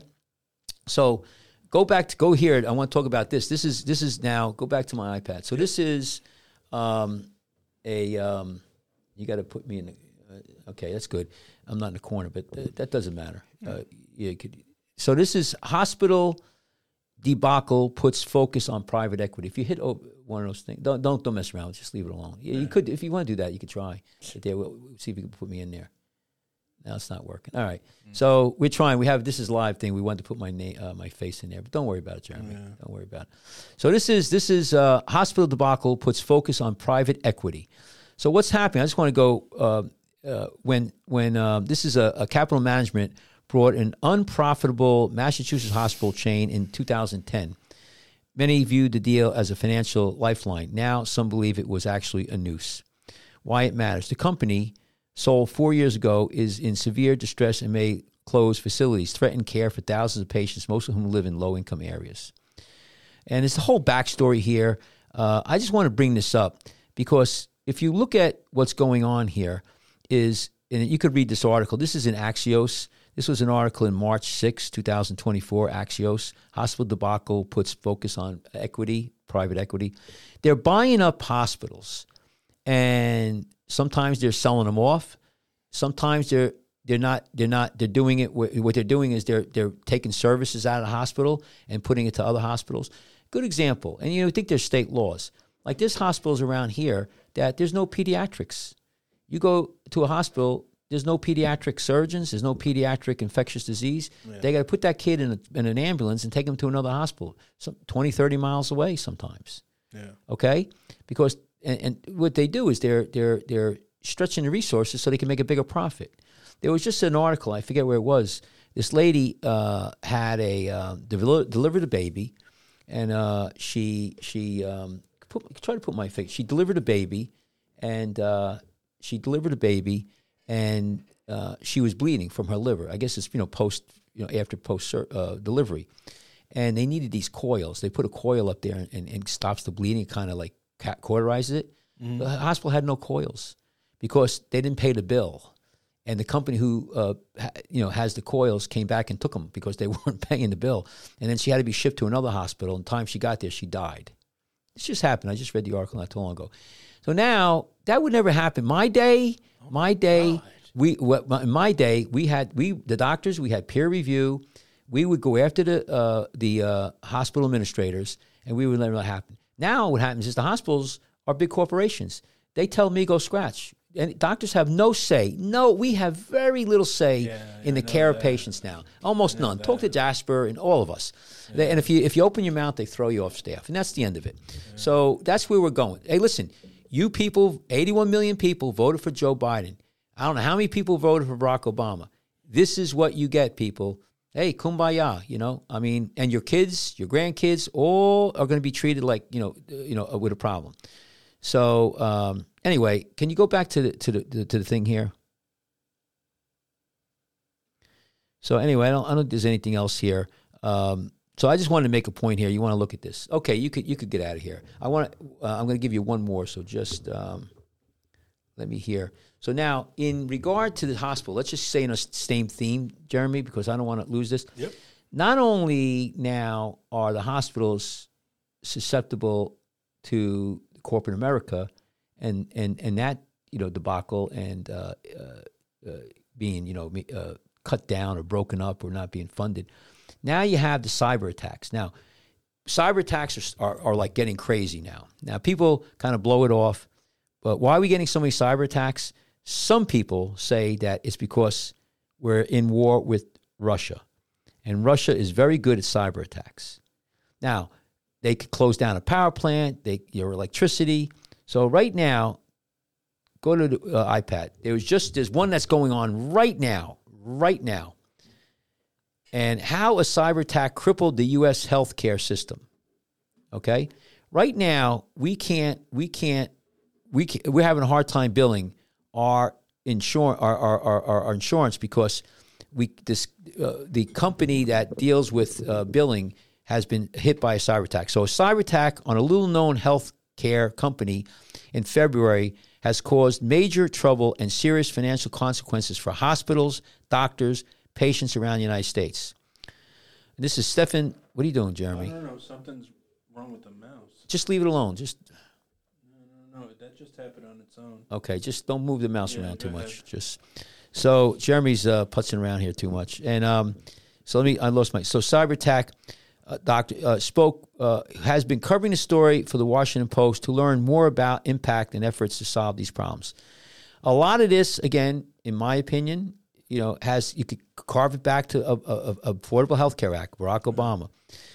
so go back to go here. I want to talk about this. This is this is now go back to my iPad. So this is um, a um, you got to put me in. The, uh, okay, that's good. I'm not in the corner, but th- that doesn't matter. Uh, yeah, you could. So this is hospital debacle puts focus on private equity. If you hit oh, one of those things, don't don't don't mess around. Just leave it alone. Yeah, you could if you want to do that. You could try. But there, we'll, we'll see if you can put me in there. Now it's not working. All right. Mm. So we're trying. We have this is live thing. We wanted to put my name, uh, my face in there, but don't worry about it, Jeremy. Yeah. Don't worry about it. So this is this is uh, hospital debacle puts focus on private equity. So what's happening? I just want to go uh, uh, when when uh, this is a, a capital management brought an unprofitable Massachusetts hospital chain in two thousand ten. Many viewed the deal as a financial lifeline. Now some believe it was actually a noose. Why it matters. The company, sold four years ago, is in severe distress and may close facilities, threaten care for thousands of patients, most of whom live in low-income areas. And it's the whole backstory here. Uh, I just want to bring this up because if you look at what's going on here is, and you could read this article. This is in Axios. This was an article in March sixth, twenty twenty-four, Axios. Hospital debacle puts focus on equity, private equity. They're buying up hospitals, and sometimes they're selling them off. Sometimes they're they're not they're not they're doing it. What they're doing is they're they're taking services out of the hospital and putting it to other hospitals. Good example. And you know, I think there's state laws. Like there's hospitals around here that there's no pediatrics. You go to a hospital, there's no pediatric surgeons, there's no pediatric infectious disease. Yeah. They got to put that kid in, a, in an ambulance and take him to another hospital, some twenty, thirty miles away sometimes. Yeah. Okay? Because and, and what they do is they're they're they're stretching the resources so they can make a bigger profit. There was just an article, I forget where it was. This lady uh, had a uh, del- delivered a baby, and uh, she she um, put, try to put my face. She delivered a baby, and uh, she delivered a baby, and uh, she was bleeding from her liver. I guess it's you know post you know after post uh, delivery, and they needed these coils. They put a coil up there and, and, and stops the bleeding, kind of like cauterizes it. Mm-hmm. The hospital had no coils because they didn't pay the bill. And the company who, uh, ha, you know, has the coils came back and took them because they weren't paying the bill. And then she had to be shipped to another hospital. And the time she got there, she died. This just happened. I just read the article not too long ago. So now that would never happen. My day, oh my, my day, God. we what, in my day we had we the doctors we had peer review. We would go after the uh, the uh, hospital administrators, and we would let it happen. Now what happens is the hospitals are big corporations. They tell me go scratch. And doctors have no say. No, we have very little say yeah, in the care that. of patients now. Almost none. That. Talk to Jasper and all of us. Yeah. They, and if you if you open your mouth, they throw you off staff. And that's the end of it. Yeah. So that's where we're going. Hey, listen, you people, eighty-one million people voted for Joe Biden. I don't know how many people voted for Barack Obama. This is what you get, people. Hey, kumbaya, you know. I mean, and your kids, your grandkids, all are going to be treated like, you know, you know, with a problem. So, um, anyway, can you go back to the to the to the thing here? So anyway, I don't I don't think there's anything else here. Um, so I just wanted to make a point here. You want to look at this? Okay, you could you could get out of here. I want uh, I'm going to give you one more. So just um, let me hear. So now, in regard to the hospital, let's just say in a same theme, Jeremy, because I don't want to lose this. Yep. Not only now are the hospitals susceptible to corporate America, and and and that you know debacle and uh, uh, uh, being you know uh, cut down or broken up or not being funded. Now you have the cyber attacks. Now, cyber attacks are, are are like getting crazy now. Now people kind of blow it off, but why are we getting so many cyber attacks? Some people say that it's because we're in war with Russia, and Russia is very good at cyber attacks. Now, they could close down a power plant, they your electricity. So right now, go to the uh, iPad. There was just there's one that's going on right now, right now, and how a cyber attack crippled the U S healthcare system. Okay, right now we can't we can't we can't, we're having a hard time billing our insurance our our, our, our insurance because we this uh, the company that deals with uh, billing has been hit by a cyber attack. So a cyber attack on a little known health Care company in February has caused major trouble and serious financial consequences for hospitals, doctors, patients around the United States. This is Stefan. What are you doing, Jeremy? I don't know. Something's wrong with the mouse. Just leave it alone. Just No, no, no. That just happened on its own. okay. Just don't move the mouse Yeah, around too go much. ahead. Just so Jeremy's uh, putzing around here too much, and um, so let me. I lost my. So CyberAttack uh, doctor uh, spoke uh, has been covering the story for the Washington Post to learn more about impact and efforts to solve these problems. A lot of this, again, in my opinion, you know, has you could carve it back to a, a, a Affordable Health Care Act, Barack Obama.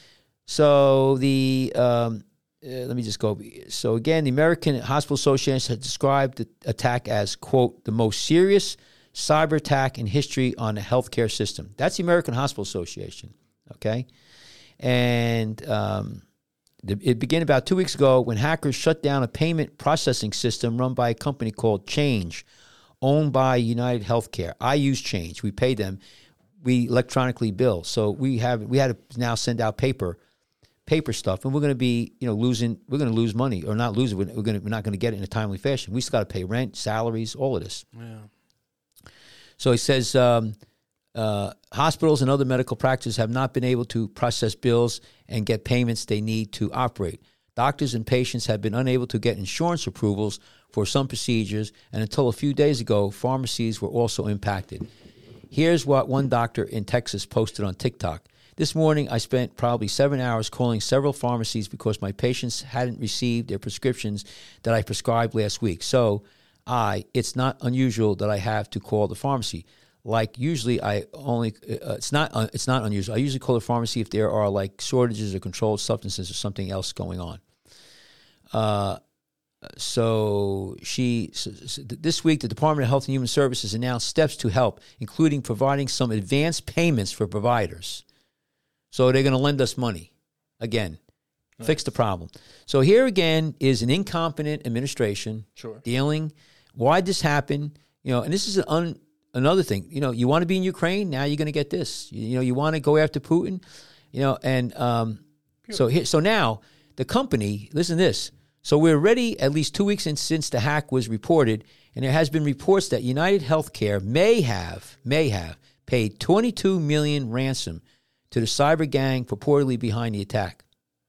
So the um, uh, let me just go. So again, the American Hospital Association has described the attack as, quote, the most serious cyber attack in history on the healthcare system. That's the American Hospital Association, okay? And um, the, it began about two weeks ago when hackers shut down a payment processing system run by a company called Change, owned by United Healthcare. I use Change. We pay them. We electronically bill. So we have we had to now send out paper paper stuff, and we're going to be, you know, losing. We're going to lose money, or not lose it. We're going to, we're not going to get it in a timely fashion. We still got to pay rent, salaries, all of this. Yeah. So he says um, uh, hospitals and other medical practices have not been able to process bills and get payments they need to operate. Doctors and patients have been unable to get insurance approvals for some procedures, and until a few days ago, pharmacies were also impacted. Here's what one doctor in Texas posted on TikTok. This morning, I spent probably seven hours calling several pharmacies because my patients hadn't received their prescriptions that I prescribed last week. So I, it's not unusual that I have to call the pharmacy. Like usually I only, uh, it's not uh, it's not unusual. I usually call the pharmacy if there are like shortages of controlled substances or something else going on. Uh, so she, so, so this week, the Department of Health and Human Services announced steps to help, including providing some advance payments for providers. So they're going to lend us money. Again, nice. Fix the problem. So here again is an incompetent administration sure. dealing. Why'd this happen? You know, and this is an un, another thing. You know, you want to be in Ukraine, now you're going to get this. You, you know, you want to go after Putin, you know, and um, so here, so now the company, listen to this. So we're already at least two weeks in since the hack was reported, and there has been reports that United Healthcare may have, may have paid twenty-two million dollars ransom to the cyber gang purportedly behind the attack.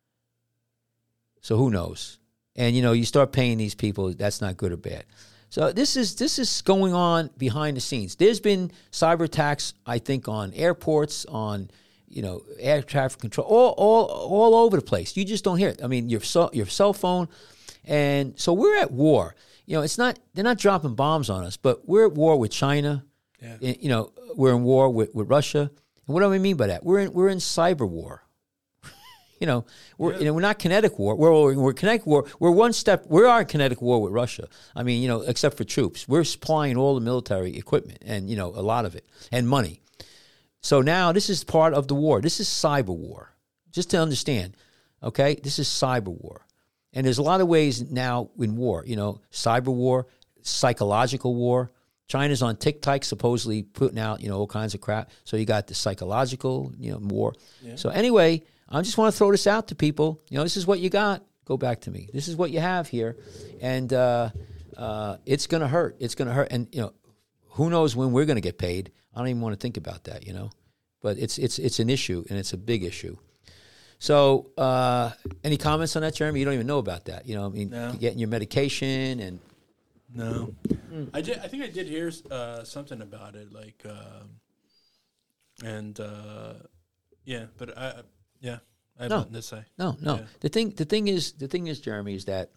So who knows? And, you know, you start paying these people, that's not good or bad. So this is this is going on behind the scenes. There's been cyber attacks, I think, on airports, on, you know, air traffic control, all all all over the place. You just don't hear it. I mean, your cell, your cell phone. And so we're at war. You know, it's not, they're not dropping bombs on us, but we're at war with China. Yeah. You know, we're in war with, with Russia. And what do I mean by that? We're in we're in cyber war. you know, we're yeah. you know we're not kinetic war. We're we're kinetic war. We're one step. We are in kinetic war with Russia. I mean, you know, except for troops, we're supplying all the military equipment and, you know, a lot of it, and money. So now this is part of the war. This is cyber war. Just to understand, okay, this is cyber war, and there's a lot of ways now in war. You know, cyber war, psychological war. China's on TikTok supposedly putting out, you know, all kinds of crap. So you got the psychological, you know, war. Yeah. So anyway, I just want to throw this out to people. You know, this is what you got. Go back to me. This is what you have here. And uh, uh, it's going to hurt. It's going to hurt. And, you know, who knows when we're going to get paid. I don't even want to think about that, you know. But it's it's it's an issue, and it's a big issue. So uh, any comments on that, Jeremy? You don't even know about that. You know, I mean, no. Getting your medication and... No, mm. I did. I think I did hear uh, something about it, like, uh, and uh, yeah. But I, yeah, I have no. nothing to say. No, no. Yeah. The thing, the thing is, the thing is, Jeremy, is that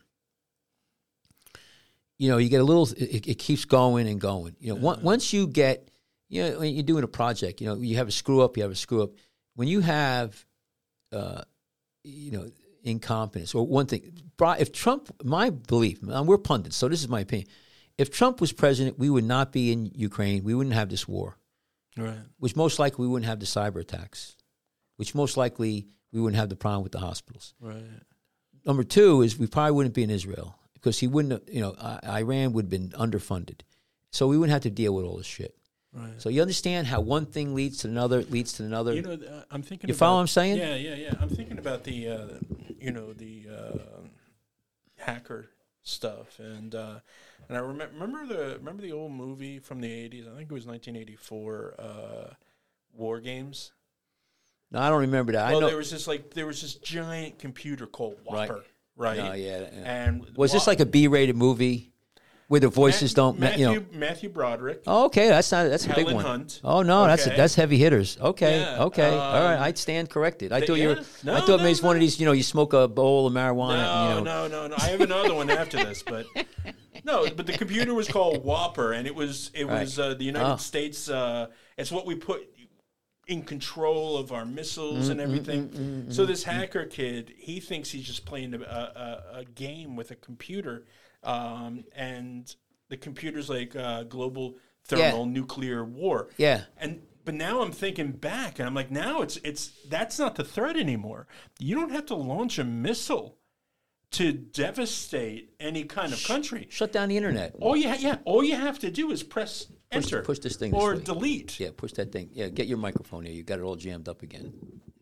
you know you get a little. It, it keeps going and going. You know, uh-huh. one, once you get, you know, when you're doing a project, you know, you have a screw up, you have a screw up. When you have, uh, you know. incompetence, or one thing, if Trump, my belief, we're pundits, so this is my opinion, if Trump was president, we would not be in Ukraine, we wouldn't have this war, right? Which most likely we wouldn't have the cyber attacks, which most likely we wouldn't have the problem with the hospitals. Right. Number two is we probably wouldn't be in Israel, because he wouldn't have, you know, Iran would have been underfunded, so we wouldn't have to deal with all this shit. Right. So you understand how one thing leads to another, leads to another. You know, uh, I'm thinking. You about, follow what I'm saying? Yeah, yeah, yeah. I'm thinking about the, uh, you know, the uh, hacker stuff, and uh, and I remember remember the remember the old movie from the eighties. I think it was nineteen eighty-four. Uh, War Games. No, I don't remember that. Well, I know there was this like there was this giant computer called Whopper, right? right? Oh, yeah, yeah. And was this like a B-rated movie where the voices Ma- don't, Matthew, you know? Matthew Broderick. Oh, okay, that's not that's a Helen big one. Hunt. Oh no, that's Okay. that's heavy hitters. Okay, Yeah, okay, um, all right. I'd stand corrected. I th- thought you were. yeah. No, I thought no, maybe it's one no. of these. You know, you smoke a bowl of marijuana. No, and, you know, no, no, no. I have another one after this, but no. But the computer was called Whopper, and it was it Right. was uh, the United Oh. States. Uh, it's what we put in control of our missiles and everything. mm, mm, mm, so this hacker kid, he thinks he's just playing a, a, a game with a computer, um, and the computer's like uh, global thermal nuclear war. Yeah. And but now I'm thinking back, and I'm like, now it's it's that's not the threat anymore. You don't have to launch a missile to devastate any kind of country. Shut down the internet. All you ha- yeah, all you have to do is press Push, enter, push this thing this or way. delete. Yeah, push that thing. Yeah, get your microphone here. You got it all jammed up again.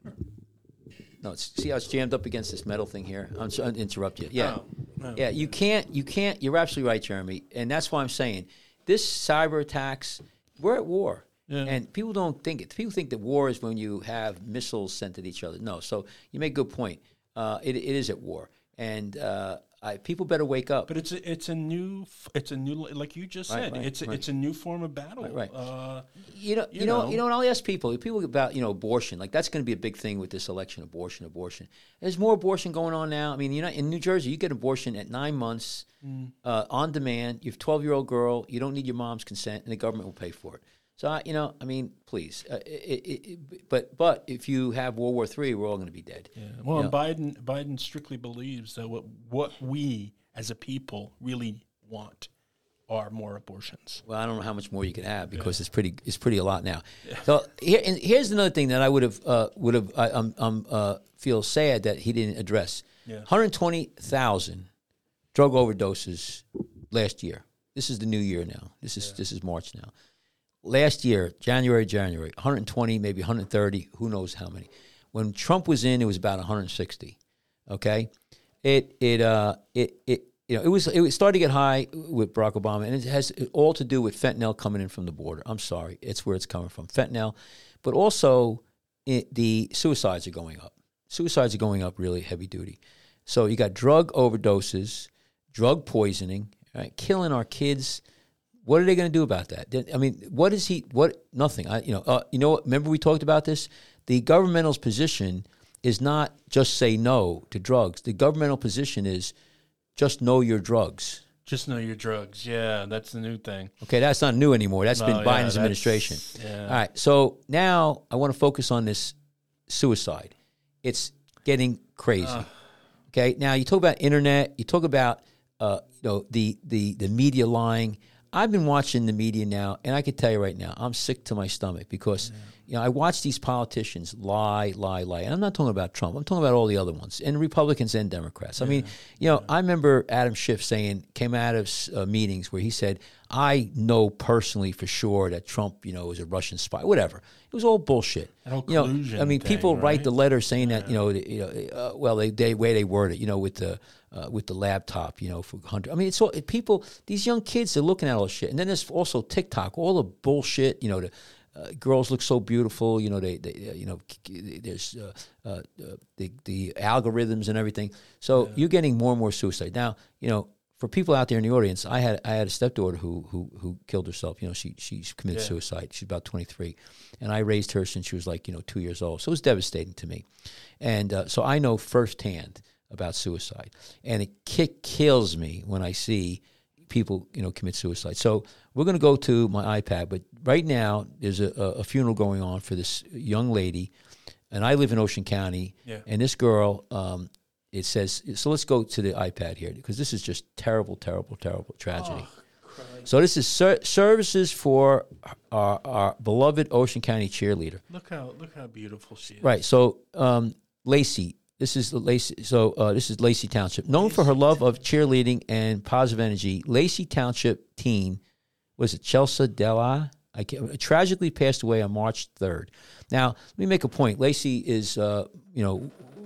No, it's, see how it's jammed up against this metal thing here? I'm sorry to interrupt you. Yeah, Oh, no. yeah. You can't. You can't. You're absolutely right, Jeremy. And that's why I'm saying this cyber attacks. We're at war. Yeah. And people don't think it. People think that war is when you have missiles sent at each other. No. So you make a good point. Uh, it, it is at war, and uh, I, people better wake up. But it's a, it's a new f- it's a new like you just Right, said right, it's a, right. it's a new form of battle. Right, right. Uh, You know, you, You know, know. you know, and I'll ask people, people about, you know, abortion. Like that's going to be a big thing with this election. Abortion, abortion. There's more abortion going on now. I mean, you know, in New Jersey, you get abortion at nine months, Mm. uh, on demand. You have a twelve-year-old girl. You don't need your mom's consent, and the government will pay for it. So, I, you know, I mean, please. Uh, it, it, it, but but if you have World War Three, we're all going to be dead. yeah. Well, You and know. Biden Biden strictly believes that what what we as a people really want are more abortions. Well, I don't know how much more you can have because it's pretty it's pretty a lot now. So here, and here's another thing that I would have uh, would have I um, um, uh, feel sad that he didn't address. Yeah. one hundred twenty thousand drug overdoses last year. This is the new year now. This is this is March now. Last year, January, January, one hundred twenty, maybe one hundred thirty, who knows how many. When Trump was in, it was about one hundred sixty. Okay, it it uh it it you know it was it started to get high with Barack Obama, and it has all to do with fentanyl coming in from the border. I'm sorry, it's where it's coming from, fentanyl, but also it, the suicides are going up. Suicides are going up really heavy duty. So you got drug overdoses, drug poisoning, right, killing our kids. What are they going to do about that? I mean, what is he? What? Nothing. I, you know. Uh, you know what? Remember we talked about this. The governmental's position is not just say no to drugs. The governmental position is just know your drugs. Just know your drugs. Yeah, that's the new thing. Okay, that's not new anymore. That's No, been yeah, Biden's that's- administration. yeah. All right. So now I want to focus on this suicide. It's getting crazy. Okay. Now you talk about internet. You talk about uh, you know the the the media lying. I've been watching the media now, and I can tell you right now, I'm sick to my stomach because you know I watch these politicians lie, lie, lie. And I'm not talking about Trump. I'm talking about all the other ones, and Republicans and Democrats. I mean, you know, I remember Adam Schiff saying, came out of uh, meetings where he said, I know personally for sure that Trump, you know, was a Russian spy, whatever. It was all bullshit. That whole You know, collusion I mean, thing, people write right? the letter saying that, you know, the, you know, uh, well, they, they way they word it, you know, with the uh, with the laptop, you know, for Hunter. I mean, it's all it, people. These young kids are looking at all this shit, and then there's also TikTok, all the bullshit. You know, the uh, girls look so beautiful. You know, they, they uh, you know, there's uh, uh, uh, the the algorithms and everything. So Yeah. you're getting more and more suicide now. You know. For people out there in the audience, I had I had a stepdaughter who who who killed herself. You know, she she committed Yeah. suicide. She's about twenty-three, and I raised her since she was like you know two years old. So it was devastating to me, and uh, so I know firsthand about suicide, and it kick kills me when I see people you know commit suicide. So we're going to go to my iPad, but right now there's a, a funeral going on for this young lady, and I live in Ocean County, Yeah. and this girl. Um, It says, so let's go to the iPad here because this is just terrible, terrible, terrible tragedy. Oh, So this is ser- services for our, our beloved Ocean County cheerleader. Look how look how beautiful she is. Right. So um, Lacey, this is Lacey. So uh, this is Lacey Township, known for her love of cheerleading and positive energy. Lacey Township teen, was it Chelsea Della? I can't, tragically passed away on March third. Now let me make a point. Lacey is, uh, you know.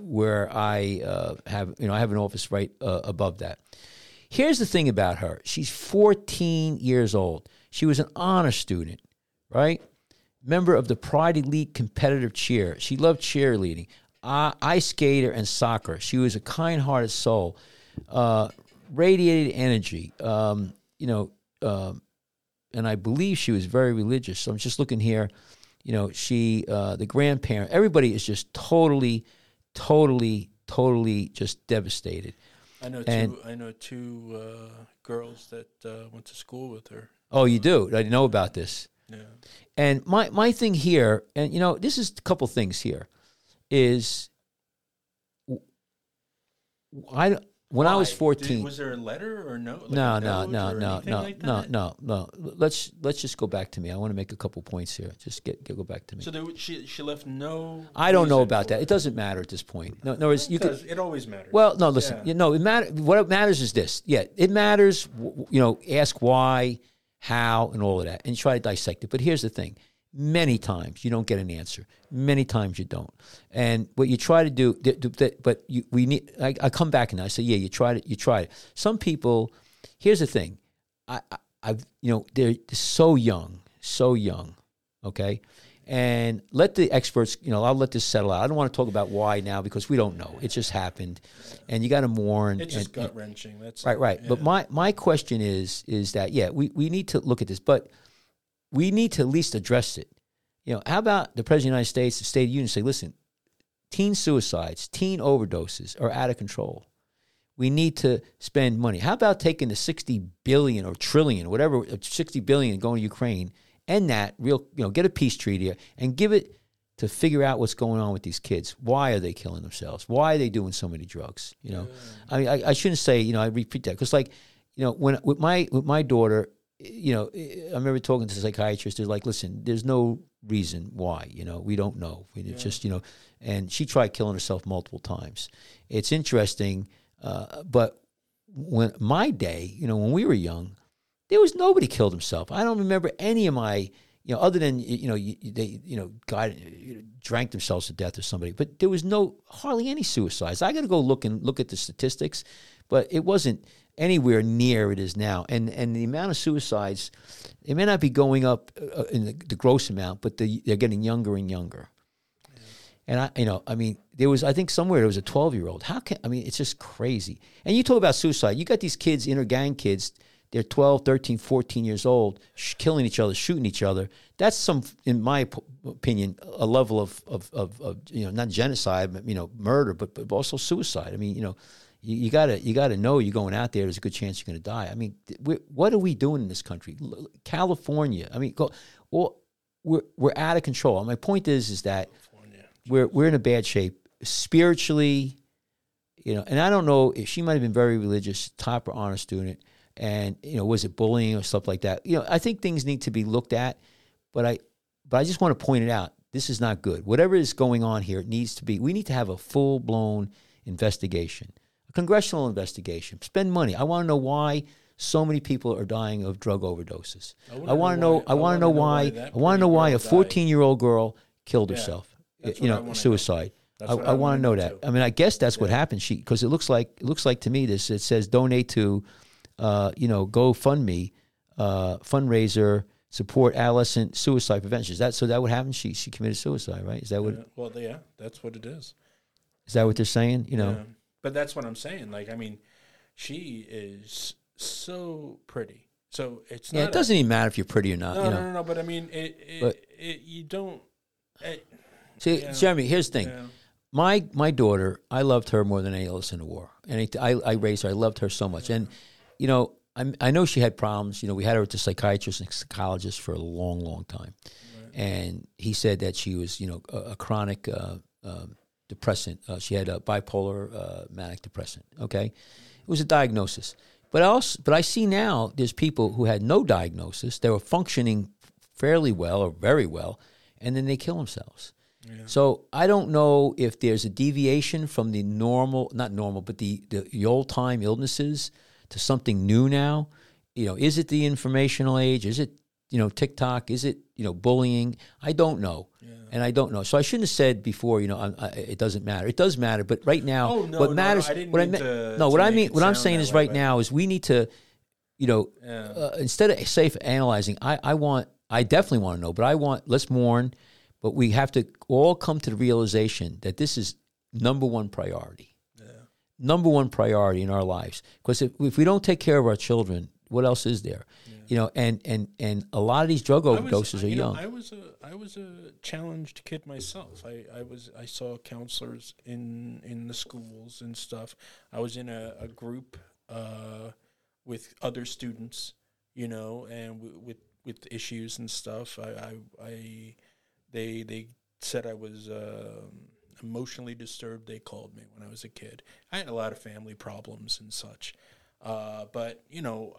where I uh, have, you know, I have an office right uh, above that. Here's the thing about her. She's fourteen years old. She was an honor student, right? Member of the Pride Elite competitive cheer. She loved cheerleading, uh, ice skater, and soccer. She was a kind-hearted soul, uh, radiated energy, um, you know, um, and I believe she was very religious. So I'm just looking here. You know, she, uh, the grandparent, everybody is just totally, totally, totally just devastated. I know and, two. I know two uh, girls that uh, went to school with her. Oh, you do? I didn't know about this. Yeah. And my my thing here, and you know, this is a couple things here, is I when Why? I was fourteen. Did, was there a letter or no? Like no, a no, note no, or no, anything no, like no, that? no, no. Let's let's just go back to me. I want to make a couple points here. Just get, get go back to me. So there, she she left no. I don't know reason about for that. it. It doesn't matter at this point. No, no, it's, you It, does. could. It always matters. Well, no, listen. Yeah. You know, it matter. What matters is this. Yeah, it matters. w- You know, ask why, how, and all of that, and try to dissect it. But here's the thing: many times you don't get an answer. Many times you don't. And what you try to do, th- th- th- but you, we need. I, I come back and I say, yeah, you tried it. You tried it. Some people. Here's the thing. I, I I've you know they're so young, so young. Okay. And let the experts, you know, I'll let this settle out. I don't want to talk about why now because we don't know. It just happened, and you got to mourn. It's just and, gut wrenching. That's right, right. yeah. But my my question is is that yeah, we, we need to look at this, but we need to at least address it. You know, how about the President of the United States, the State of the Union, say, listen, teen suicides, teen overdoses are out of control. We need to spend money. How about taking the sixty billion or trillion, whatever, sixty billion going to Ukraine, end that real, you know, get a peace treaty and give it to figure out what's going on with these kids. Why are they killing themselves? Why are they doing so many drugs? You know, yeah. I mean, I, I shouldn't say, you know, I repeat that because, like, you know, when with my with my daughter, you know, I remember talking to the psychiatrist. They're like, listen, there's no reason why. You know, we don't know. It's yeah. just, you know, and she tried killing herself multiple times. It's interesting, uh, but when my day, you know, when we were young, there was nobody killed himself. I don't remember any of my, you know, other than, you know, you, they, you know, God, you know, drank themselves to death or somebody. But there was no, hardly any suicides. I got to go look and look at the statistics, but it wasn't anywhere near it is now. And and the amount of suicides, it may not be going up uh, in the, the gross amount, but the, they're getting younger and younger. Yeah. And I, you know, I mean, there was, I think somewhere there was a twelve-year-old. How can, I mean, it's just crazy. And you talk about suicide. You got these kids, inner gang kids. They're twelve, thirteen, fourteen years old, sh- killing each other, shooting each other. That's some, in my p- opinion, a level of, of, of, of, you know, not genocide, but, you know, murder, but, but also suicide. I mean, you know, you, you gotta you gotta know you're going out there. There's a good chance you're going to die. I mean, we, what are we doing in this country? California. I mean, go, well, we're we're out of control. And my point is, is that California. we're we're in a bad shape spiritually. You know, and I don't know if she might have been very religious, top or honor student. And, you know, was it bullying or stuff like that? You know, I think things need to be looked at, but I but I just want to point it out. This is not good. Whatever is going on here, it needs to be, we need to have a full-blown investigation, a congressional investigation. Spend money. I want to know why so many people are dying of drug overdoses. I, I want to know, I want to know why, I want to know why a fourteen-year-old girl killed yeah, herself, you know, suicide. Know. I, I, I want to know that. Too. I mean, I guess that's yeah. what happened. She, because it looks like, it looks like to me this, it says donate to, Uh, you know, GoFundMe, uh, fundraiser, support adolescent suicide prevention. Is that so? That what happened? She she committed suicide, right? Is that what? Yeah, well, yeah, that's what it is. Is that what they're saying? You know, yeah. But that's what I'm saying. Like, I mean, she is so pretty. So it's not yeah. It doesn't a, even matter if you're pretty or not. No, you know? no, no, no. But I mean, it. it, but, it you don't. It, see, yeah. Jeremy. Here's the thing. Yeah. My my daughter, I loved her more than any else in the war, and I I raised her. I loved her so much, and you know. I'm, I know she had problems. You know, we had her with the psychiatrist and psychologist for a long, long time. Right. And he said that she was, you know, a, a chronic uh, uh, depressant. Uh, she had a bipolar uh, manic depressant, okay? It was a diagnosis. But I, also, but I see now there's people who had no diagnosis. They were functioning fairly well or very well, and then they kill themselves. Yeah. So I don't know if there's a deviation from the normal, not normal, but the, the, the old-time illnesses to something new now. You know, is it the informational age? Is it you know, TikTok? Is it, you know, bullying? I don't know. Yeah. And I don't know. So I shouldn't have said before, you know, I, I, it doesn't matter. It does matter. But right now, oh, no, what no, matters, no, I didn't what mean I mean, to, no, to what I mean, what I'm sound saying is way, right now is we need to, you know, yeah. uh, instead of safe analyzing, I, I want, I definitely want to know, but I want, let's mourn, but we have to all come to the realization that this is number one priority. Yeah. Number one priority in our lives. Because if, if we don't take care of our children, what else is there? Yeah. You know, and, and, and a lot of these drug overdoses was, are you young. Know, I was a I was a challenged kid myself. I, I was I saw counselors in in the schools and stuff. I was in a, a group uh, with other students, you know, and w- with with issues and stuff. I, I, I they they said I was uh, emotionally disturbed. They called me when I was a kid. I had a lot of family problems and such, uh, but you know.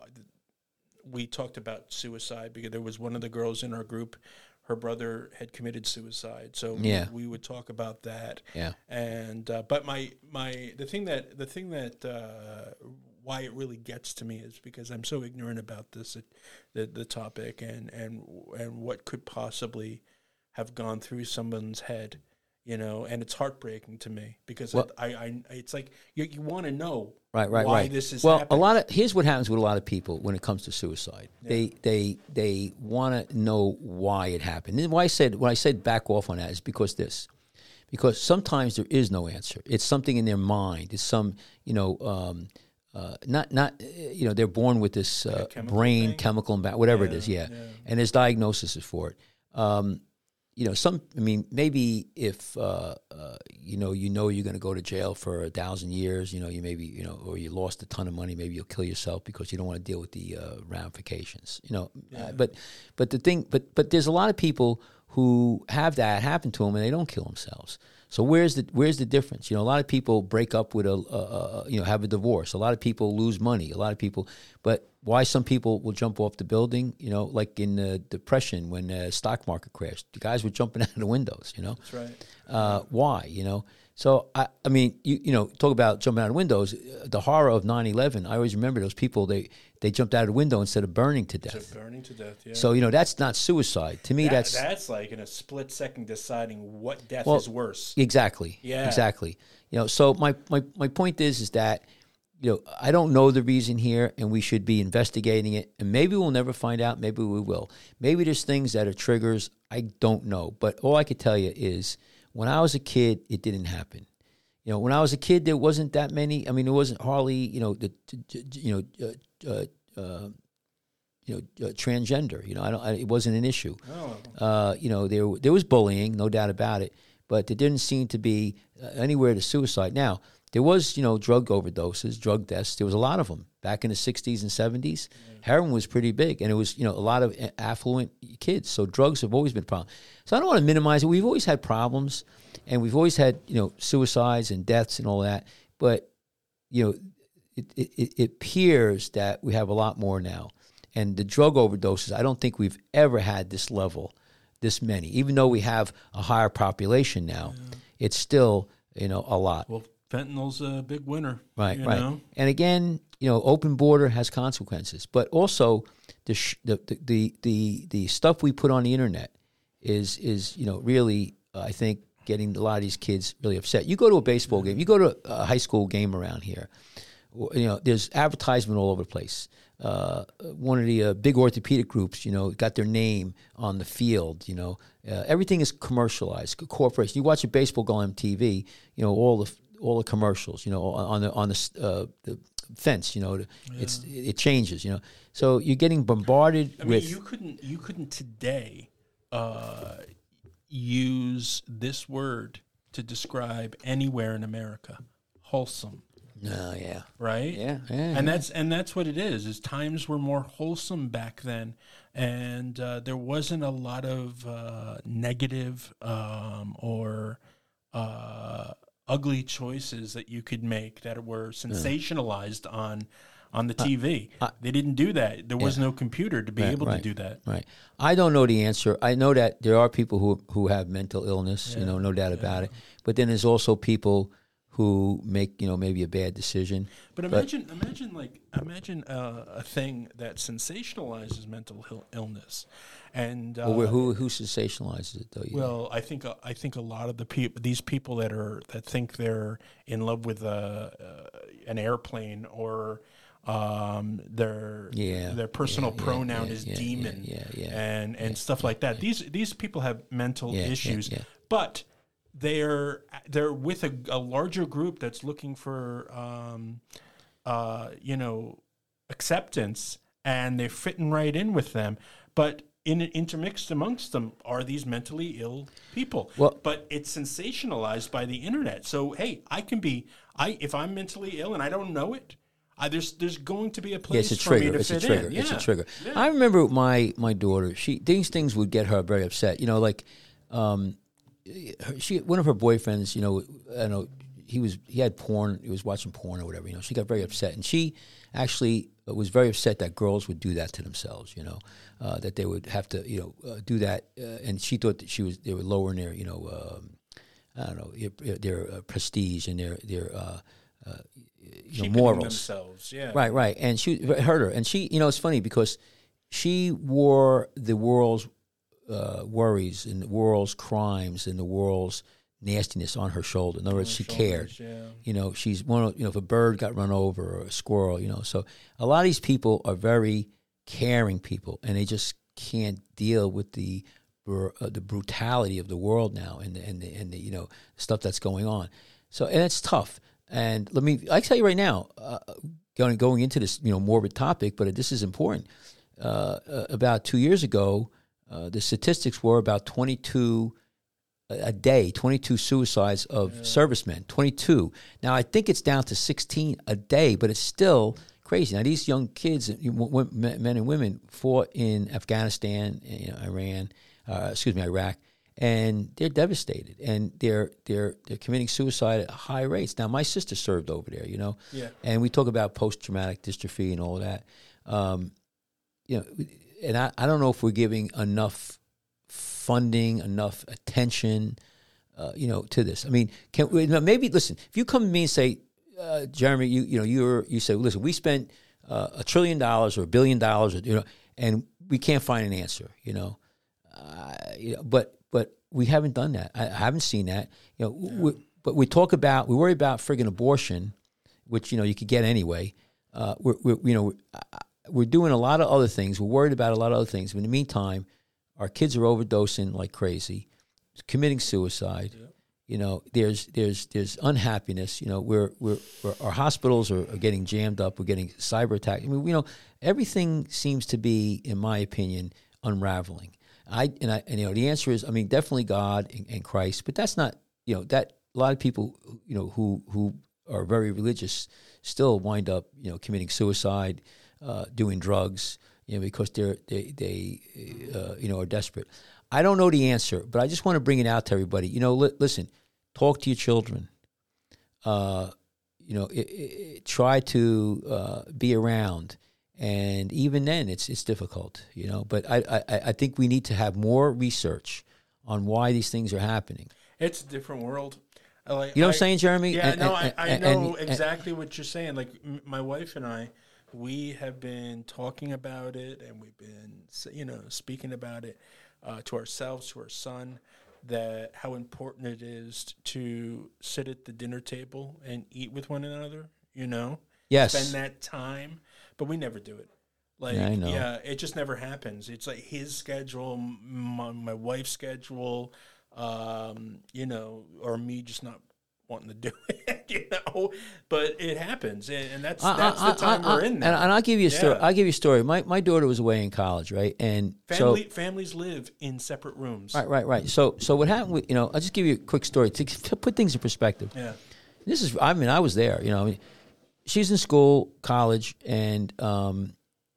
We talked about suicide because there was one of the girls in our group, her brother had committed suicide. So yeah. we, we would talk about that. Yeah. And uh, but my my the thing that the thing that uh, why it really gets to me is because I'm so ignorant about this the the topic and and and what could possibly have gone through someone's head. You know, and it's heartbreaking to me because well, I, I, I, it's like you, you want to know right, right, why right. this is well, happening. a lot of here's what happens with a lot of people when it comes to suicide. Yeah. They, they, they want to know why it happened. And why I said when I said back off on that is because this, because sometimes there is no answer. It's something in their mind. It's some, you know, um, uh, not not you know they're born with this uh, like chemical brain thing? chemical imbalance, whatever yeah, it is, yeah. yeah. And there's diagnoses for it. Um, You know, some. I mean, maybe if uh, uh, you know, you know, you're going to go to jail for a thousand years. You know, you maybe you know, or you lost a ton of money. Maybe you'll kill yourself because you don't want to deal with the uh, ramifications. You know, yeah. uh, but but the thing, but but there's a lot of people who have that happen to them and they don't kill themselves. So where's the where's the difference? You know, a lot of people break up with a, a, a you know have a divorce. A lot of people lose money. A lot of people, but why some people will jump off the building? You know, like in the Depression when the stock market crashed, the guys were jumping out of the windows. You know, that's right. Uh, why? You know, so I I mean you you know talk about jumping out of windows. The horror of nine eleven. I always remember those people. They they jumped out of the window instead of burning to death. So burning to death. Yeah. So you know that's not suicide. To me, that, that's that's like in a split second deciding what death well, is worse. Exactly. Yeah. Exactly. You know. So my, my, my point is is that you know I don't know the reason here, and we should be investigating it. And maybe we'll never find out. Maybe we will. Maybe there's things that are triggers. I don't know. But all I could tell you is when I was a kid, it didn't happen. You know, when I was a kid, there wasn't that many. I mean, there wasn't hardly. You know, the you know. Uh, uh, uh, You know, uh, transgender. You know, I don't. I, it wasn't an issue. Oh. Uh, you know, there there was bullying, no doubt about it, but there didn't seem to be uh, anywhere to suicide. Now there was, you know, drug overdoses, drug deaths. There was a lot of them back in the sixties and seventies. Yeah. Heroin was pretty big, and it was, you know, a lot of affluent kids. So drugs have always been a problem. So I don't want to minimize it. We've always had problems, and we've always had, you know, suicides and deaths and all that. But you know, it it, it appears that we have a lot more now. And the drug overdoses, I don't think we've ever had this level, this many. Even though we have a higher population now, yeah. It's still, you know, a lot. Well, fentanyl's a big winner. Right, right. Know? And again, you know, open border has consequences. But also, the sh- the, the the the stuff we put on the internet is is you know really, uh, I think, getting a lot of these kids really upset. You go to a baseball game, you go to a high school game around here. You know, there's advertisement all over the place. Uh, one of the uh, big orthopedic groups, you know, got their name on the field. You know, uh, everything is commercialized. Corporation. You watch a baseball game on T V. You know, all the all the commercials. You know, on the on the, uh, the fence. You know, yeah. it's it changes. You know, so you're getting bombarded I with. mean, you couldn't you couldn't today uh, use this word to describe anywhere in America. Wholesome. No, yeah, right, yeah, yeah, and yeah. that's and that's what it is. Is times were more wholesome back then, and uh, there wasn't a lot of uh, negative um, or uh, ugly choices that you could make that were sensationalized yeah. on on the T V. Uh, they didn't do that. There was yeah. no computer to be right, able right, to do that. Right. I don't know the answer. I know that there are people who who have mental illness. Yeah. You know, no doubt yeah. about it. But then there's also people who make, you know, maybe a bad decision. But imagine, but, imagine like, imagine uh, a thing that sensationalizes mental Ill- illness, and uh, well, who who sensationalizes it though? Well, I think uh, I think a lot of the people, these people that are that think they're in love with a, uh, an airplane or um, their yeah, their personal yeah, pronoun yeah, is yeah, demon, yeah, yeah, yeah, and and yeah, stuff like that. Yeah. These these people have mental yeah, issues, yeah, yeah. but they're they're with a, a larger group that's looking for um, uh, you know acceptance, and they're fitting right in with them, but in intermixed amongst them are these mentally ill people. Well, but it's sensationalized by the internet. So hey, I can be I if I'm mentally ill and I don't know it, I, there's there's going to be a place yeah, it's a for trigger. me to it's fit a trigger. in. It's Yeah. a trigger. Yeah. I remember my my daughter. She these things would get her very upset. You know, like um, her, she one of her boyfriends. You know, I know he was he had porn. He was watching porn or whatever. You know, she got very upset, and she actually was very upset that girls would do that to themselves. You know, uh, that they would have to you know uh, do that, uh, and she thought that she was they were lowering their you know um, I don't know their, their uh, prestige and their their uh, uh, you know, morals. Themselves, yeah. Right, right. And she it hurt her. And she, you know, it's funny because she wore the world's uh, worries and the world's crimes and the world's nastiness on her shoulder. In other words, she cared. Yeah. You know, she's one of, you know, if a bird got run over or a squirrel, you know. So a lot of these people are very caring people, and they just can't deal with the uh, the brutality of the world now and the, and the, and the, you know, stuff that's going on. So, and it's tough. And let me, I tell you right now, uh, going going into this, you know, morbid topic, but this is important. Uh, uh, about two years ago, uh, the statistics were about twenty-two a day, twenty-two suicides of yeah. servicemen, twenty-two. Now, I think it's down to sixteen a day, but it's still crazy. Now, these young kids, men and women, fought in Afghanistan, you know, Iran, uh, excuse me, Iraq, and they're devastated, and they're they're they're committing suicide at high rates. Now, my sister served over there, you know, yeah. and we talk about post-traumatic dystrophy and all of that. Um, you know, and I, I don't know if we're giving enough funding, enough attention, uh, you know, to this. I mean, can we, maybe listen? If you come to me and say, uh, Jeremy, you you know, you're you say, listen, we spent uh, a trillion dollars or a billion dollars, or, you know, and we can't find an answer, you know, uh, you know, but. But we haven't done that. I haven't seen that. You know, yeah. we, but we talk about, we worry about friggin' abortion, which, you know, you could get anyway. Uh, we're, we're, you know, we're doing a lot of other things. We're worried about a lot of other things. But in the meantime, our kids are overdosing like crazy, committing suicide. Yeah. You know, there's there's there's unhappiness. You know, we're we're, we're our hospitals are, are getting jammed up. We're getting cyber attacked. I mean, you know, everything seems to be, in my opinion, unraveling. I and I and you know the answer is, I mean, definitely God and, and Christ, but that's not, you know, that a lot of people, you know, who who are very religious still wind up, you know, committing suicide, uh, doing drugs, you know, because they're they they uh, you know are desperate. I don't know the answer, but I just want to bring it out to everybody. You know, li- listen, talk to your children. Uh, you know, it, it, try to uh, be around. And even then, it's it's difficult, you know. But I, I, I think we need to have more research on why these things are happening. It's a different world. Like, you know I, what I'm saying, Jeremy? Yeah, and, no, and, I, I and, know and, exactly and, what you're saying. Like m- my wife and I, we have been talking about it, and we've been, you know, speaking about it uh, to ourselves, to our son, that how important it is to sit at the dinner table and eat with one another. You know, yes, spend that time. But we never do it. Like, yeah, I know. yeah, it just never happens. It's like his schedule, my, my wife's schedule, um, you know, or me just not wanting to do it, you know. But it happens, and, and that's that's I, I, the time I, I, we're in now. And, and I'll give you a yeah. story. I'll give you a story. My my daughter was away in college, right? And Family, so families live in separate rooms. Right, right, right. So so what happened? With, you know, I'll just give you a quick story to, to put things in perspective. Yeah, this is. I mean, I was there. You know, I mean. She's in school, college, and um,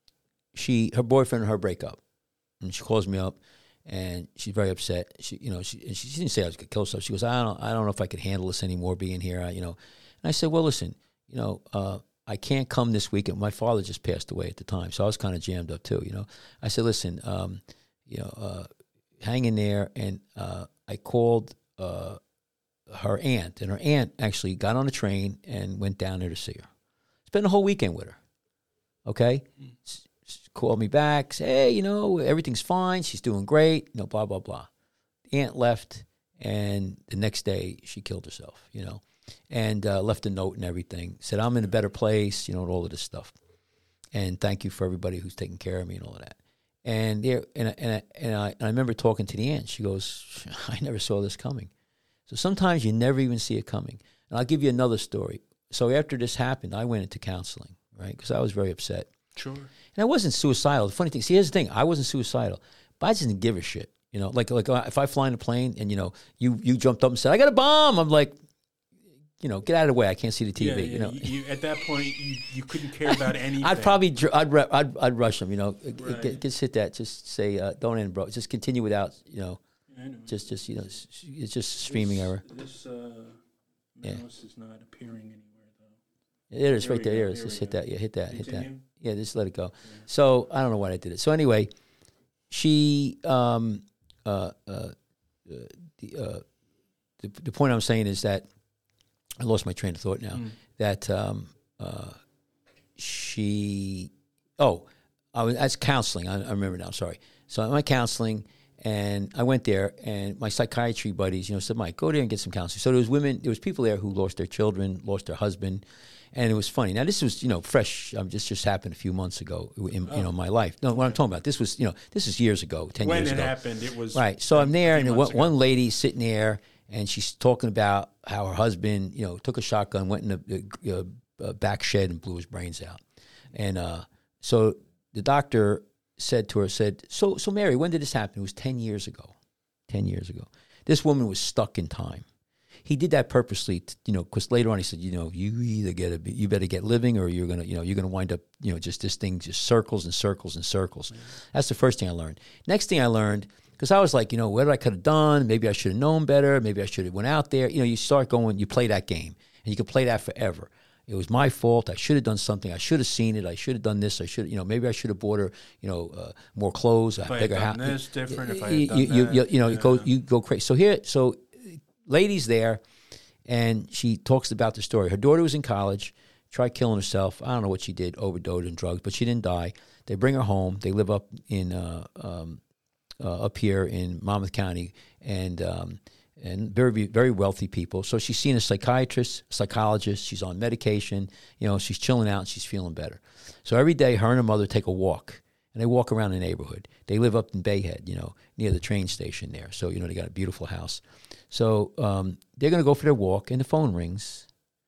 she her boyfriend and her break up, and she calls me up, and she's very upset. She, you know, she, and she, she didn't say I was gonna kill herself. She goes, I don't, I don't know if I could handle this anymore, being here. I, you know, and I said, well, listen, you know, uh, I can't come this weekend. My father just passed away at the time, so I was kind of jammed up too. You know, I said, listen, um, you know, uh, hang in there, and uh, I called. Uh, her aunt, and her aunt actually got on a train and went down there to see her. Spent the whole weekend with her. Okay? Mm. S- called me back, say, hey, you know, everything's fine. She's doing great. You know, blah, blah, blah. The aunt left, and the next day she killed herself, you know, and uh, left a note and everything. Said, I'm in a better place, you know, and all of this stuff. And thank you for everybody who's taking care of me and all of that. And there, and, and, I, and, I, and I remember talking to the aunt. She goes, I never saw this coming. So sometimes you never even see it coming. And I'll give you another story. So after this happened, I went into counseling, right, because I was very upset. Sure. And I wasn't suicidal. The funny thing, see, here's the thing. I wasn't suicidal, but I just didn't give a shit. You know, like like if I fly in a plane and, you know, you, you jumped up and said, I got a bomb. I'm like, you know, get out of the way. I can't see the T V. Yeah, yeah. You know, you, at that point, you, you couldn't care about anything. I'd probably, I'd, I'd, I'd rush them, you know, Right. get, just hit that. Just say, uh, don't end, bro. Just continue without, you know, I know. just, just, you know, it's, it's just streaming this, error. This uh, Yeah. mouse is not appearing anywhere, though. It is Here right we there. go, There it is. here Just we hit go. that. Yeah, hit that. Hit that. Continue? Yeah, just let it go. Yeah. So I don't know why I did it. So anyway, she, um, uh, uh, uh, the, uh, the the point I'm saying is that I lost my train of thought now. Mm. That um, uh, she, oh, I was that's counseling. I, I remember now. Sorry. So I'm at counseling, and I went there, and my psychiatry buddies, you know, said, Mike, go there and get some counseling. So there was women, there was people there who lost their children, lost their husband. And it was funny. Now, this was, you know, fresh. Um, this just happened a few months ago in, Oh. you know, my life. No, what I'm talking about, this was, you know, this is years ago, ten When years it ago. happened, it was Right. So a I'm there, few and months one, one ago. lady sitting there, and she's talking about how her husband, you know, took a shotgun, went in the uh, uh, back shed and blew his brains out. And uh, so the doctor said to her, said, so, so Mary, when did this happen? It was ten years ago. ten years ago. This woman was stuck in time. He did that purposely, to, you know, because later on he said, you know, you either get a, you better get living, or you're gonna, you know, you're gonna wind up, you know, just this thing just circles and circles and circles. Mm-hmm. That's the first thing I learned. Next thing I learned, because I was like, you know, what I could have done? Maybe I should have known better. Maybe I should have went out there. You know, you start going, you play that game, and you can play that forever. It was my fault. I should have done something. I should have seen it. I should have done this. I should, you know, maybe I should have bought her, you know, uh, more clothes, a If I bigger had house. done this different, if I you, had done you, you, that. you, you know, you yeah. go, you go crazy. So here, so lady's there, and she talks about the story. Her daughter was in college, tried killing herself. I don't know what she did, overdosed on drugs, but she didn't die. They bring her home. They live up in uh, um, uh, up here in Monmouth County, and um, and very very wealthy people. So she's seen a psychiatrist, psychologist. She's on medication. You know, she's chilling out. And she's feeling better. So every day, her and her mother take a walk, and they walk around the neighborhood. They live up in Bayhead, you know, near the train station there. So you know, they got a beautiful house. So um, they're going to go for their walk, and the phone rings,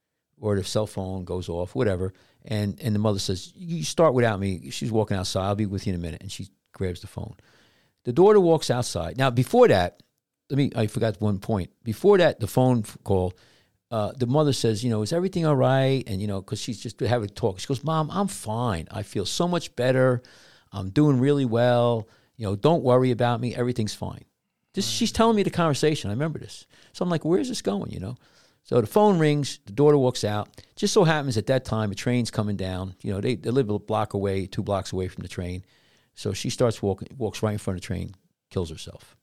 or the cell phone goes off, whatever. And and the mother says, "You start without me." She's walking outside. I'll be with you in a minute. And she grabs the phone. The daughter walks outside. Now, before that, let me. I forgot one point. Before that, the phone call. Uh, the mother says, "You know, is everything all right?" And you know, because she's just having a talk. She goes, "Mom, I'm fine. I feel so much better. I'm doing really well. You know, don't worry about me. Everything's fine." This, she's telling me the conversation. I remember this. So I'm like, where's this going, you know? So the phone rings. The daughter walks out. Just so happens at that time, a train's coming down. You know, they, they live a block away, two blocks away from the train. So she starts walking, walks right in front of the train, kills herself.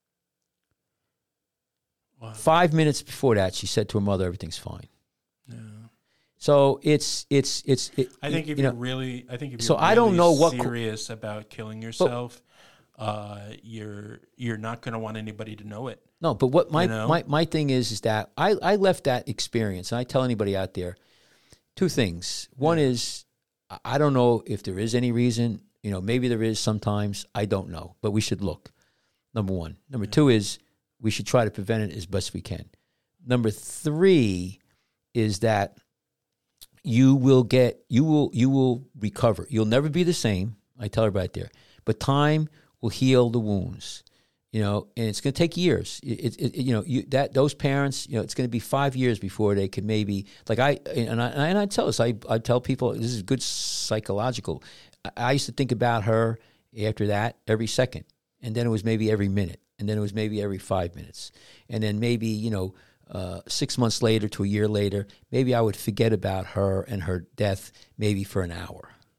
Wow. Five minutes before that, she said to her mother, everything's fine. Yeah. So it's, it's, it's, it, I think if you you're know, really, I think if you're so really I don't know what co- serious about killing yourself, uh, you're you're not going to want anybody to know it. No, but what my, You know? my, my thing is, is that I, I left that experience, and I tell anybody out there, two things. One Yeah. is, I- I don't know if there is any reason, you know, maybe there is sometimes, I don't know, but we should look, number one. Number Yeah. two is, we should try to prevent it as best we can. Number three is that you will get, you will, you will recover. You'll never be the same. I tell everybody out there, but time will heal the wounds, you know, and it's going to take years. It, it, it, you know, you, that those parents, you know, it's going to be five years before they can maybe, like I, and I, and I tell this, I, I tell people, this is good psychological. I, I used to think about her after that every second, and then it was maybe every minute, and then it was maybe every five minutes, and then maybe, you know, uh, six months later to a year later, maybe I would forget about her and her death maybe for an hour.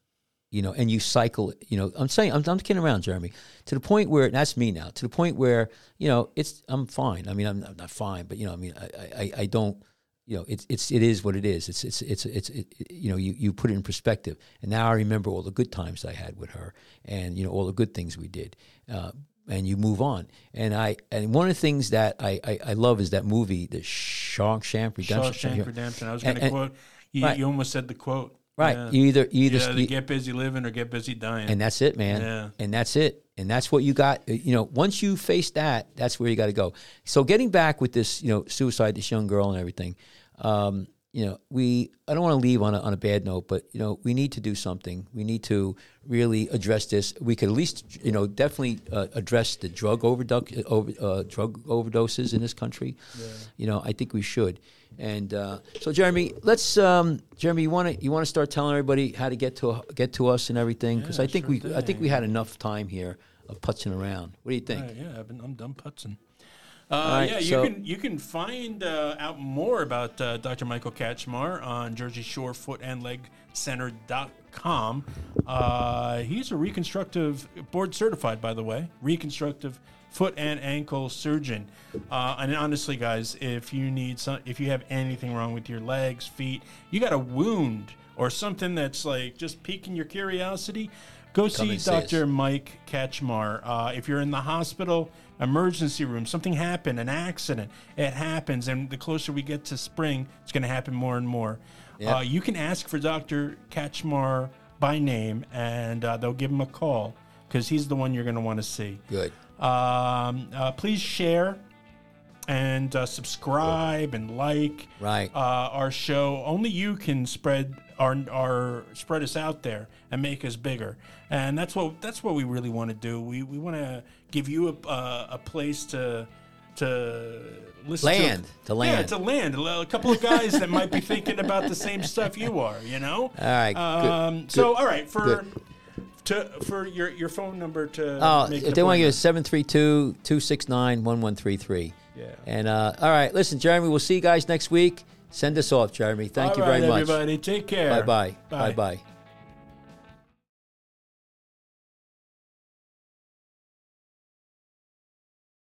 you know, and you cycle, you know, I'm saying, I'm, I'm kidding around, Jeremy, to the point where, and that's me now, to the point where, you know, it's, I'm fine. I mean, I'm, I'm not fine, but, you know, I mean, I, I, I don't, you know, it's, it's, it is what it is. It's, it's, it's, it's, it, you know, you, you put it in perspective. And now I remember all the good times I had with her and, you know, all the good things we did. Uh, and you move on. And I, and one of the things that I, I, I love is that movie, the Shawshank Redemption. Shawshank Redemption. I was going to quote, you, right. you almost said the quote. Right. Yeah. You either, you either, yeah, you, get busy living or get busy dying. and that's it, man. Yeah. And that's it. And that's what you got. You know, once you face that, that's where you got to go. So getting back with this, you know, suicide, this young girl and everything, um, you know, we, I don't want to leave on a, on a bad note, but, you know, we need to do something. We need to really address this. We could at least, you know, definitely uh, address the drug overdose, over, uh, drug overdoses in this country. Yeah. You know, I think we should. And uh, so, Jeremy, let's, um, Jeremy, you want to, you want to start telling everybody how to get to, get to us and everything? Because yeah, I think sure we, thing. I think we had enough time here of putzing around. What do you think? Right, yeah, I've been, I'm done putzing. Uh, right, yeah, you so- can you can find uh, out more about uh, Doctor Michael Kachmar on Jersey Shore Foot and Leg Center dot com. Uh, he's a reconstructive, board certified, by the way, reconstructive foot and ankle surgeon. Uh, and honestly, guys, if you need some, if you have anything wrong with your legs, feet, you got a wound or something that's like just piquing your curiosity, go see and see Doctor us. Mike Kachmar. Uh, if you're in the hospital, emergency room, something happened, an accident, it happens, and the closer we get to spring, it's going to happen more and more. Yep. Uh, you can ask for Doctor Kachmar by name, and uh, they'll give him a call because he's the one you're going to want to see. Good. Um, uh, please share and uh, subscribe and like Right. uh, our show. Only you can spread our our spread us out there and make us bigger. And that's what that's what we really want to do. We we want to give you a uh, a place to to listen Land, to, to land. Yeah, to land. A couple of guys that might be thinking about the same stuff you are. You know. All right. Good. Um, so all right for. Good. To, for your, your phone number to Oh, make if the they want to give appointment. us seven three two, two six nine, one one three three. Yeah. And, uh, all right, listen, Jeremy, we'll see you guys next week. Send us off, Jeremy. Thank All you right, very much. everybody. Take care. Bye-bye. Bye. Bye-bye.